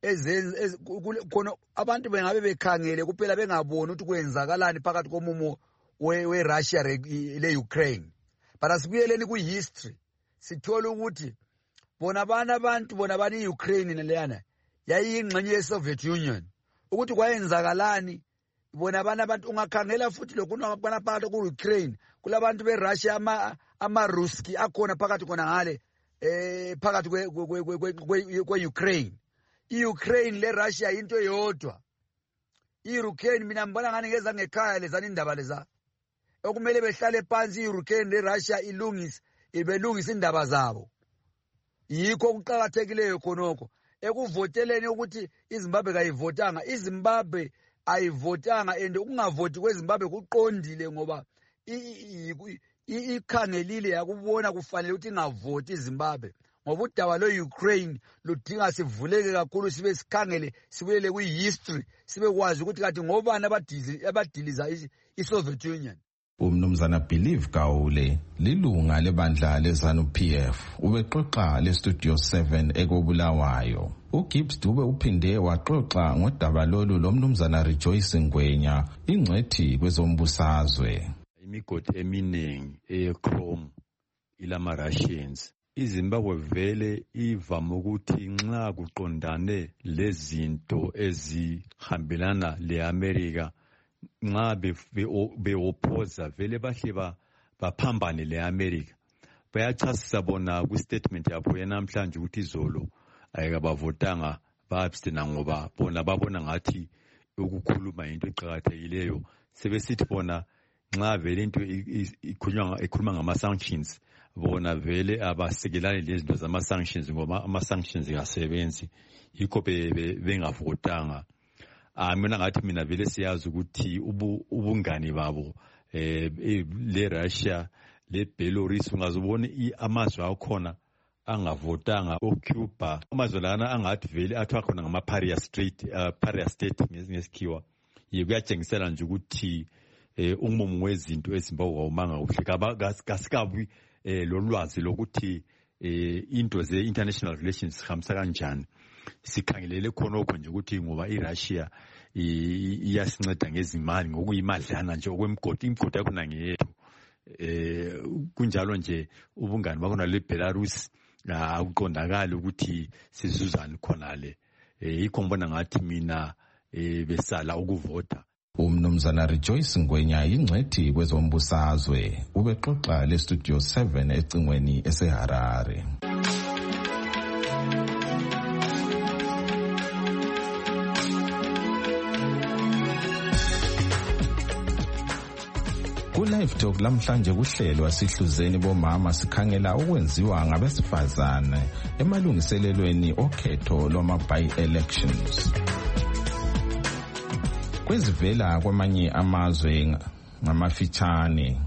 khona abantu bengabe bekhangele kuphela bengaboni ukuthi kwenzakalani phakathi komumo weRussia le-Ukraine. But asibuyeleni ku-history sithola ukuthi bona i-Ukraine naleyana yayiyingxenye ye-Soviet Union. Ukuthi kwayenzakalani bona abantu ungakhangela futhi lokhu unabana phakathi ku-Ukraine kulabantu beRussia ama-Ruski akhona phakathi khona ngale phakathi kwe-Ukraine. I-Ukraine le-Russia into eyodwa. I-Ukraine mina mbona ngani ngeza ngekhaya lezana indaba leza okumele behlale phansi i-Ukraine le-Russia ibelungisa indaba zabo. Yikho kuqhakathekileyo khonoko ekuvoteleni ukuthi iZimbabwe kayivotanga. iZimbabwe ayivotanga, and ukungavoti kweZimbabwe kuqondile ngoba ikhangelile yakubona kufanele ukuthi ingavoti iZimbabwe ngoba udaba lo-Ukraine ludinga sivuleke kakhulu, sibe sikhangele, sibuyele kwi-history, sibe kwazi ukuthi kathi ngobani abadiliza i-Soviet Union. Umnumzana Believe Gaule lilunga lebandla leZANU-PF ubexoxa leStudio 7 ekobulawayo. uGibbs Dube uphinde waxoxa ngodaba lolu lomnumzana Rejoice Ngwenya, ingcwethi kwezombusazwe. Imigodi eminingi eChrome ilama Russians. iZimbabwe vele ivame ukuthi nxa kuqondane lezinto ezihambelana leAmerica, nxa beopposa vele bahle baphambane leAmerica. Bayachasisa bona kwistatement yabo yanamhlanje ukuthi izolo ayikabavotanga ba-abstina ngoba bona babona ngathi ukukhuluma into eqakathekileyo. Sebesithi bona nxa vele into ikhuluma ngama-sanctions, bona vele abasekelane lezinto zama-sanctions ngoba ama-sanctions kasebenzi, yikho bengavotanga. Mina ngathi mina vele siyazi ukuthi ubungani babo le-Russia le-Belarus ungazibona amazwe akhona angavotanga oCuba. Amazwe lana angathi vele athiwa khona ngama-paria state ngesikhiwa. Kuyatshengisela nje ukuthi umumo wezinto eZimbabwe awumanga kuhle. Kasikabi lolwazi lokuthi into ze-international relations zihambisa kanjani. Sikhangelele khonokho nje ukuthi ngoba iRussia iyasinceda ngezimali ngokuyimadlana nje okwemigodi, imigodi yakhona ngeyethu. Kunjalo nje ubungani bakhona leBelarus akuqondakali ukuthi sizuzani khonale. Yikho ngibona ngathi mina besala ukuvota. Umnumzana Rejoice Ngwenya ingcwethi kwezombusazwe ubexoxa leStudio 7 ecingweni eseHarare. Ku-Live Talk lamhlanje kuhlelwa sihluzeni bomama sikhangela okwenziwa ngabesifazane emalungiselelweni okhetho lwama-by-elections. Kwezivela kwamanye amazwe ngamafitshane.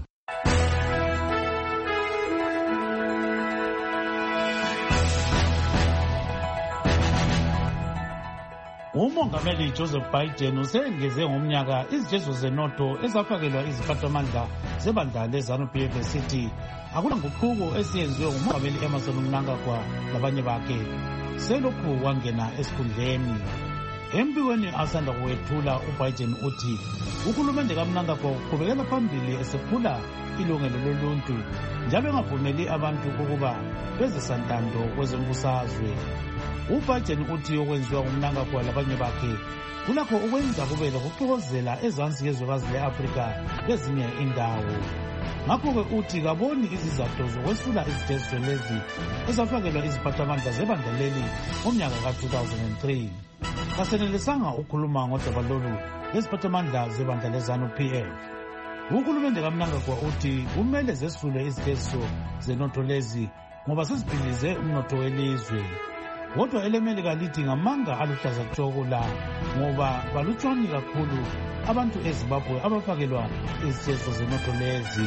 Umongameli Joseph Biden usengeze ngomnyaka izijezo zenotho ezafakelwa iziphathamandla zebandla leZANU-PF esithi akulanguquko esiyenziwe ngumongameli Emmerson Mnangagwa labanye bakhe selokhu wangena esikhundleni. Embikweni asanda kuwethula uBiden uthi uhulumende kaMnangagwa uqhubekela phambili esephula ilungelo loluntu njalo engavumeli abantu ukuba bezesantando kwezombusazwe. uBiden uthi okwenziwa nguMnangagwa labanye bakhe kulakho ukwenza kube lokuxokozela ezansi yezwekazi le-Afrika lezinye indawo. Ngakho-ke uthi kaboni izizathu zokwesula izijeziso lezi ezafakelwa iziphathamandla zebandla leli ngomnyaka ka-2003. Kasenelisanga ukhuluma ngodaba lolu leziphathamandla zebandla leZANU-PF. Uhulumende kaMnangagwa uthi kumele zesule izijeziso zenotho lezi ngoba seziphilize umnotho welizwe. Kodwa elemelika lithi ngamanga aluhlaza tshoko la ngoba balutshwani kakhulu abantu eZimbabwe abafakelwa izijeziso zenotho lezi.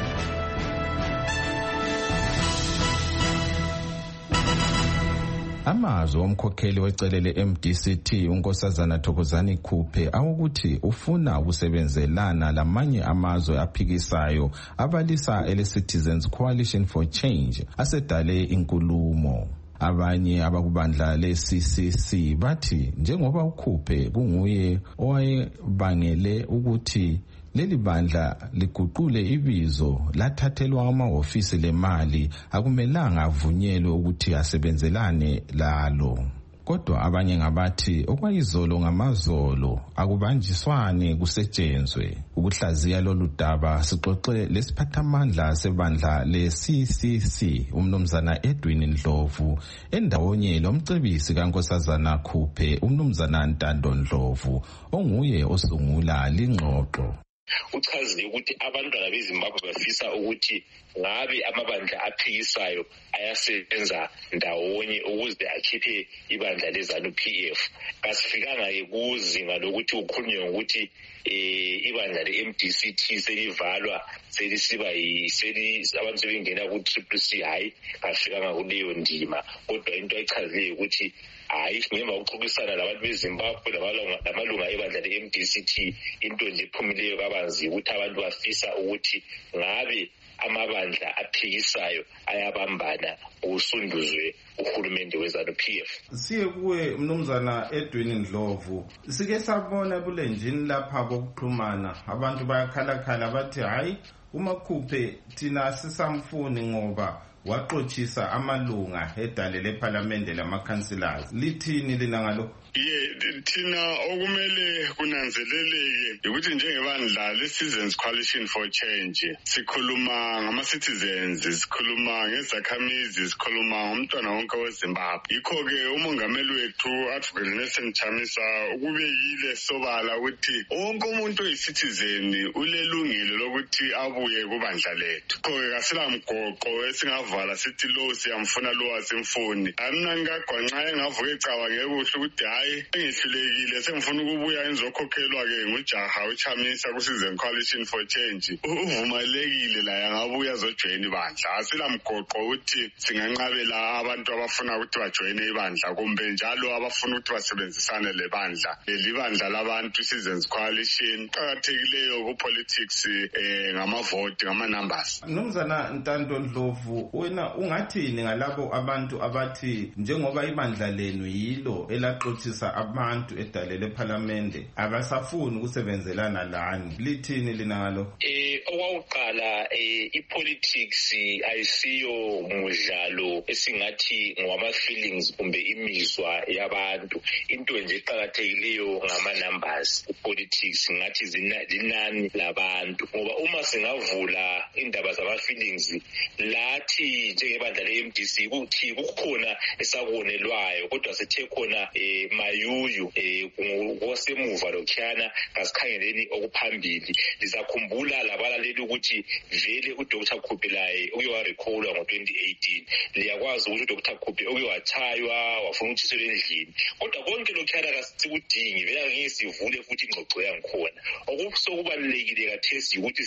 Amazwi omkhokheli wecele le-MDCT uNkosazana Thokozani Khuphe awukuthi ufuna ukusebenzelana lamanye amazwe aphikisayo abalisa ele-Citizens Coalition for Change asedale inkulumo. Abanye abakubandla le-CCC bathi njengoba uKhuphe kunguye owayebangele ukuthi leli bandla liguqule ibizo lathathelwa amahhovisi lemali, akumelanga avunyelwe ukuthi asebenzelane lalo. Kodwa abanye ngabathi okwayizolo ngamazolo akubanjiswane kusetshenzwe. Ukuhlaziya lolu daba sixoxe lesiphathamandla sebandla le-CCC umnumzana Edwin Ndlovu endawonye lomcebisi kaNkosazana Khuphe umnumzana Ntando Ndlovu onguye osungula lingxoxo. uchazile ukuthi abantwana beZimbabwe bafisa ukuthi ngabe amabandla aphikisayo ayasebenza ndawonye ukuze akhiphe ibandla leZANU-PF. Kasifikanga-ke kuzinga lokuthi kukhulunywe ngokuthi ibandla le-MDCT selivalwa selisiba abantu sebengena ku-CCC. Hayi, kafikanga kuleyo ndima, kodwa into ayichazileyo ukuthi hayi ngemva kokuxoxisana labantu beZimbabwe lamalunga ebandla le-MDCT, into nje ephumileyo kabanzi ukuthi abantu bafisa ukuthi ngabe amabandla aphikisayo ayabambana kusunduzwe uhulumende weZANU-PF. Siye kuwe Mnumzana Edwin Ndlovu, sike sabona bulenjini lapha kokuxhumana abantu bayakhalakhala bathi hayi uMakhuphe thina sisamfuni ngoba waxoxisa amalunga edale leParliament lamakhansilazi. Lithini lina ngalokho? Thina okumele kunanzeleleke ukuthi njengebandla le-Citizens Coalition for Change sikhuluma ngama-citizens, sikhuluma ngezakhamizi, sikhuluma ngomntwana wonke weZimbabwe. Yikho-ke umongameli wethu Advocate Nelson Chamisa ukubekile sobala ukuthi wonke umuntu oyi-citizen ulelungelo lokuthi abuye kubandla lethu. Yikho-ke kasilamgoqo esingavala sithi lo siyamfuna lo asimfuni. Mina ngikagwanxa engavuka ecabangeke kuhle ukuthi hayi engihlulekile sengifuna ukubuya engizokhokhelwa-ke ngujaha uChamisa ku-Citizen Coalition for Change. Uvumelekile la angabuya azojoyina ibandla. Asilamgoqo ukuthi singanqabela abantu abafuna ukuthi bajoyine ibandla kumbe njalo abafuna ukuthi basebenzisane lebandla. Libandla labantu Citizens Coalition qhakathekileyo ku-politics ngamavoti, ngama-numbers. Mnumzana Ntando Ndlovu, wena ungathini ngalabo abantu abathi njengoba ibandla lenu yilo elaxoxisa abantu edale leParliament abasafuni ukusebenzelana lani, lithini lina ngalo? Owakuqala ipolitics ayisiyo mudlalo esingathi ngwama-feelings kumbe imizwa yabantu. Into nje eqakathekileyo ngama-numbers. Politics ngathi linani labantu, ngoba uma singavula indaba zama-feelings lathi njengebandla le-MDC kuthi kukhona esakubonelwayo, kodwa sethe khona mayuyu ngosemuva lokhuyana kasikhangeleni okuphambili. Lisakhumbula labalaleli ukuthi vele uDr. Khuphe laye uke warekholwa ngo-2018. Liyakwazi ukuthi uDr. Khuphe uke wathaywa wafuna ukuthiselwa endlini, kodwa konke lokhuyana kasikudingi, vele angeke sivule futhi ingxoxo yangikhona. Okubalulekile kathesi ukuthi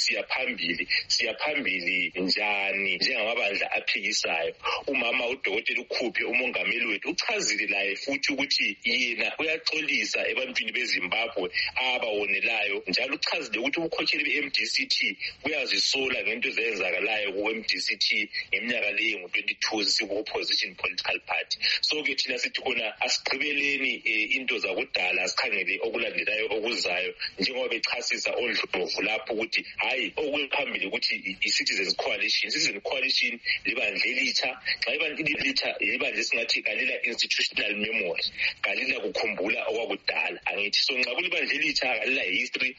siya phambili njani njengamabandla aphikisayo. Umama uDr. Khuphe umongameli wethu uchazile laye futhi ukuthi yena uyaxolisa ebantwini beZimbabwe abawonelayo, njalo uchazile ukuthi ubukhokheli be-MDCT buyazisola ngento ezenzakalayo ku-MDCT ngeminyaka leyo ngo-22 siku-opposition political party. So-ke thina sithi khona asigqibeleni into zakudala, asikhangele okulandelayo okuzayo, njengoba bechasisa oNdlovu lapho ukuthi hayi okuphambili ukuthi i-Citizens Coalition libandla elitsha. Xa ibandla elitsha libandla esingathi kalila institutional memory, kalila kukhumbula okwakudala. Angithi so nxa kulibandla elitsha kalila history,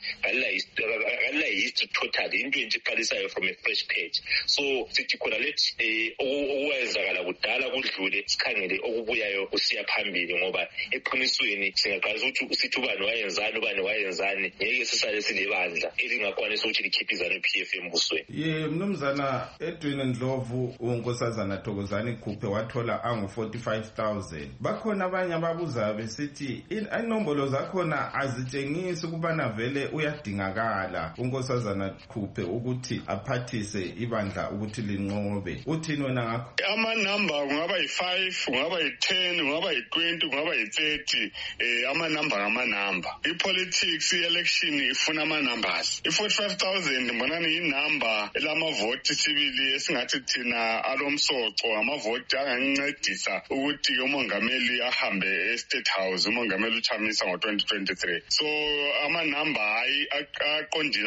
kalila history total, into nje iqalisayo from a fresh page. So sithi khona lethi okwenzakala kudala kudlule, sikhangele okubuyayo kusiya phambili, ngoba eqinisweni singaqalisa ukuthi sithi ubani wayenzani, ngeke sisale silebandla elingakwanisa ukuthi likhiphe iZANU-PF embusweni. Mnumzana Edwin Ndlovu, unkosazana Thokozani Khuphe wathola angu-45,000. Bakhona abanye ababuzayo besithi inombolo zakhona azitshengisi ukubana vele uyadingakala unkosazana Khuphe ukuthi aphathise ibandla ukuthi linqobe. Uthini wena ngakho? Amanamba kungaba yi-5, kungaba yi-10, kungaba yi-20, kungaba yi-30. Amanamba ngamanamba. I-politics, i-election ifuna ama-numbers. I-45,000 mbonani yinamba lamavoti sibili esingathi thina alomsoco, amavoti angancedisa ukuthi umongameli ahambe e-State House, umongameli uChamisa ngo-2023. So amanamba aqondile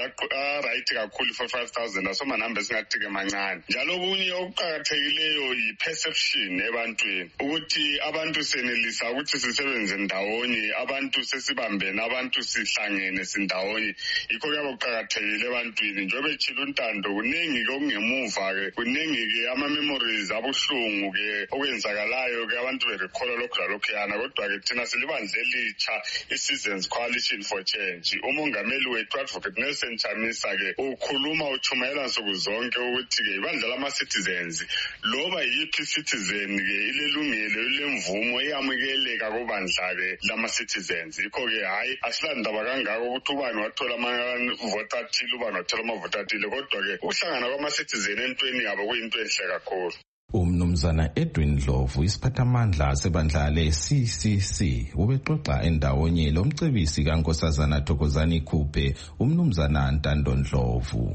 right kakhulu for 5,000 asomanamba esingathi ke mancane. Njalo okunye okuqakathekileyo yi-perception ebantwini ukuthi abantu senelisa ukuthi sisebenze ndawonye, abantu sesibambene, abantu sihlangene sindawonye. Yikho kuyaba kuqakathekile ebantwini njengoba etshilo uNtando kuningi ke okungemuva ke, kuningi ke ama-memories abuhlungu ke okwenzakalayo ke abantu berekhola lokhu lalokhuyana. Kodwa ke thina silibandla elitsha i-Citizens Coalition for Change. Umongameli wethu Advocate Nelson Chamisa ke ukhuluma uchumayela nsuku zonke ukuthi ke ibandla lama-citizens loba yiphi citizen ke ilelungelo lemvumo eyamukeleka kubandla ke lama-citizens. Yikho ke hayi asilandaba kangako ukuthi ubani wathola amavoti athile, ubani wathola amavoti athile, kodwa ke uhlangana kwama-citizen entweni yabo kuyinto enhle kakhulu. Umnumzana Edwin Ndlovu, isiphathamandla sebandla le-CCC, ubexoxa endawonye lomcebisi kaNkosazana Thokozani Khuphe, umnumzana Ntando Ndlovu.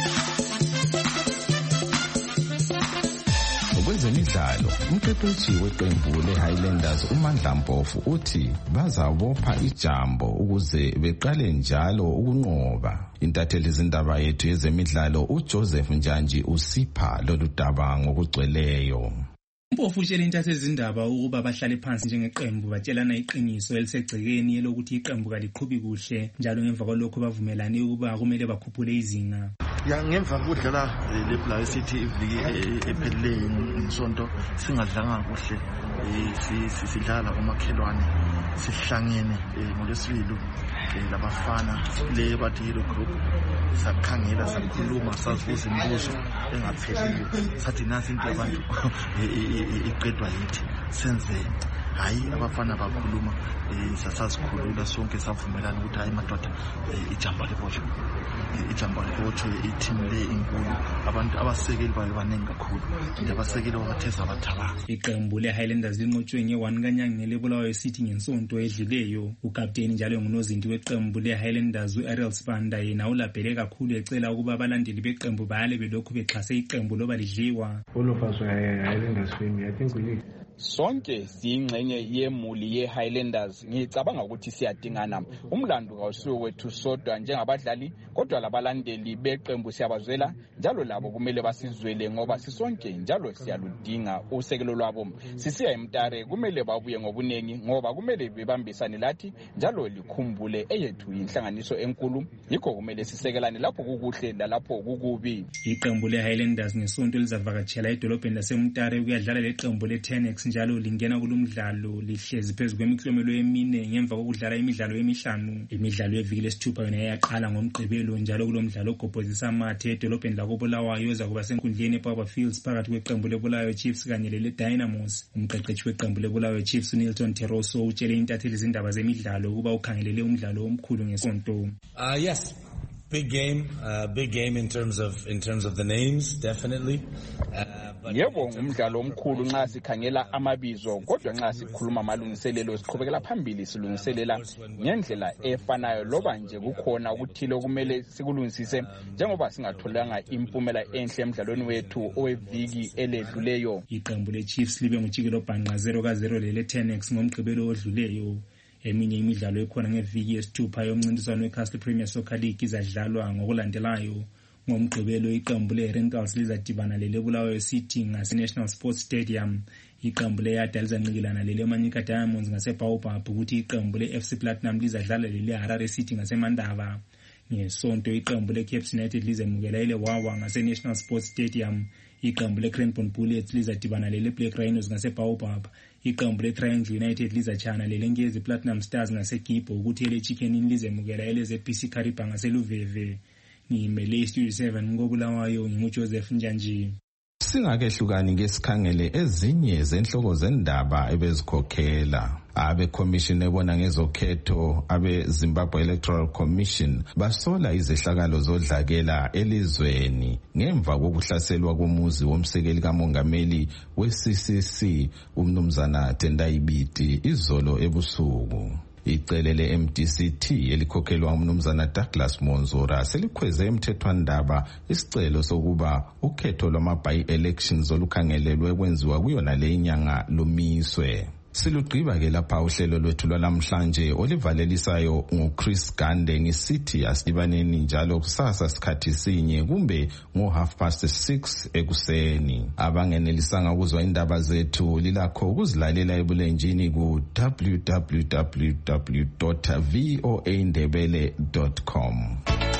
Kwezemidlalo, umqeqeshi weqembu le-Highlanders uMandla Mpofu uthi bazabopha ijambo ukuze beqale njalo ukunqoba. Intatheli izindaba yethu yezemidlalo uJoseph Njanji usipha lolu daba ngokugcweleyo. Mpofu utshela intatheli izindaba ukuba bahlale phansi njengeqembu batshelana iqiniso elisegcekeni elokuthi iqembu kaliqhubi kuhle, njalo ngemva kwalokho bavumelane ukuba kumele bakhuphule izinga. Ngemva kokudlala leBlack City iviki ephelileyo ngisonto singadlanga kuhle, sidlala komakhelwane, sihlangene ngolesibili labafana le bathi hero group, sakhangela sakhuluma sazibuza imibuzo engapheliyo, sathi nasi into yabantu iqedwa yithi senzeni. Hayi abafana bakhuluma, sasazikhulula sonke savumelana ukuthi hayi madoda ijamba lebotshwe, ijamba lebotshwe i-team le inkulu, abantu abasekeli bayo baningi kakhulu, nje abasekeli batheza bathaba. Iqembu le-Highlanders linqotshwe nge-1 kaNyangeni eBulawayo City ngensonto edlileyo. Ukapteni njalo ngunozinti weqembu le-Highlanders u-Ariel Sibanda yena ulabhele kakhulu ecela ukuba abalandeli beqembu bayale belokhu bexhase iqembu loba lidliwa. All of us were Highlanders family. I think we need sonke siyingxenye yemuli ye-Highlanders. Ngicabanga ukuthi siyadingana. Umlando kawusiwe wethu sodwa njengabadlali, kodwa labalandeli beqembu siyabazwela, njalo labo kumele basizwele ngoba sisonke njalo siyaludinga usekelo lwabo. Sisiya eMtare kumele babuye ngobunengi ngoba kumele bebambisane lathi, njalo likhumbule eyethu inhlanganiso enkulu. Yikho kumele sisekelane lapho kukuhle lalapho kukubi. Iqembu le-Highlanders ngesonto lizavakatshela edolobheni laseMtare ukuyadlala leqembu le-Tenex, njalo lingena kulomdlalo lihlezi phezu kwemiklomelo emine ngemva kokudlala imidlalo emihlanu. Imidlalo yeviki lesithupha yona yaqala ngoMgqibelo, njalo kulomdlalo ogobhozisa amathe edolobheni lakoBulawayo ozakuba senkundleni ePower Fields phakathi kweqembu leBulawayo Chiefs kanye lele-Dynamos. Umqeqeshi weqembu leBulawayo Chiefs uNilton Teroso utshele intatheli izindaba zemidlalo ukuba ukhangelele umdlalo omkhulu ngesonto. Yes. Big game in terms of the names, definitely. Yebo, umdlalo omkhulu nxa sikhangela amabizo, kodwa nxa sikhuluma amalungiselelo siqhubekela phambili silungiselela ngendlela efanayo loba nje kukhona ukuthile okumele sikulungisise njengoba singatholanga impumela enhle emdlalweni wethu oweviki eledluleyo. Iqembu le-Chiefs libe ngujikelo bhanqa 0-0 lele-Tenex ngomgqibelo odluleyo. Eminye imidlalo ekhona ngeviki yesithupha yomncintiswano weCastle Premier Soccer League izadlalwa ngokulandelayo. Ngomgqibelo iqembu le-Rentals lizadibana lele-Bulawayo City ngase-National Sports Stadium. Iqembu le-Yada lizanqikelana lele-Manyika Diamonds ngase-Baobab, ukuthi iqembu le-FC Platinum lizadlala lele-Harare City ngase-Mandava. Ngesonto iqembu le-Cape United lizemukela ile-Wawa ngase-National Sports Stadium. Iqembu le-Cranbourne Bullets lizadibana lele-Black Rhinos ngase-Baobab. Iqembu le-Triangle United lizatshana lele-Nkezi Platinum Stars ngase-Gibbo, ukuthi ele-Chicken Inn lizemukela ele-ZPC Kariba ngase-Luveve. Ngimele iStudio 7 ngoBulawayo, nginguJoseph Njanji. Singakehlukani ngesikhangele ezinye zenhloko zendaba ebezikhokhela. Abe-Commission ebona ngezokhetho abe-Zimbabwe Electoral Commission basola izehlakalo zodlakela elizweni ngemva kokuhlaselwa komuzi womsekeli kamongameli we-CCC umnumzana Tendai Biti izolo ebusuku. Icele le-MDCT elikhokhelwa umnumzana Douglas Monzora selikhweze emthethwandaba isicelo sokuba ukhetho lwama-by-elections olukhangelelwe kwenziwa kuyona le inyanga lumiswe. Silugqiba ke lapha uhlelo lwethu lwalamhlanje olivalelisayo nguChris Gande ngisithi asidibaneni njalo kusasa sikhathi sinye kumbe ngo6:30 ekuseni. Abangenelisanga ukuzwa indaba zethu lilakho ukuzilalela ebulenjini ku www.voaindebele.com.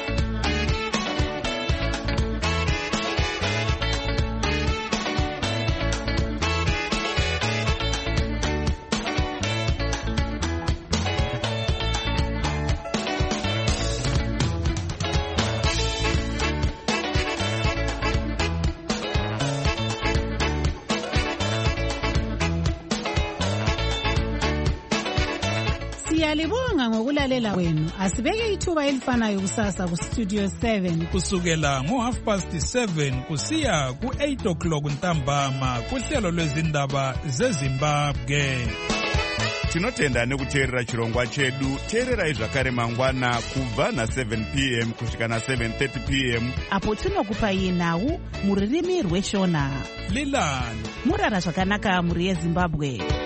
Siyalibonga ngokulalela kwenu. Asibeke ithuba elifanayo kusasa ku Studio 7 kusukela ngo7:30 kusiya ku8:00 ntambama kuhlelo lwezindaba zeZimbabwe. Tinotenda nekuteerera chirongwa chedu. Teererai zvakare mangwana kubva na7 p.m. kusvika na7:30 p.m. apo tinokupai nhau muririmi rweshona. Lilani murara zvakanaka muri yeZimbabwe.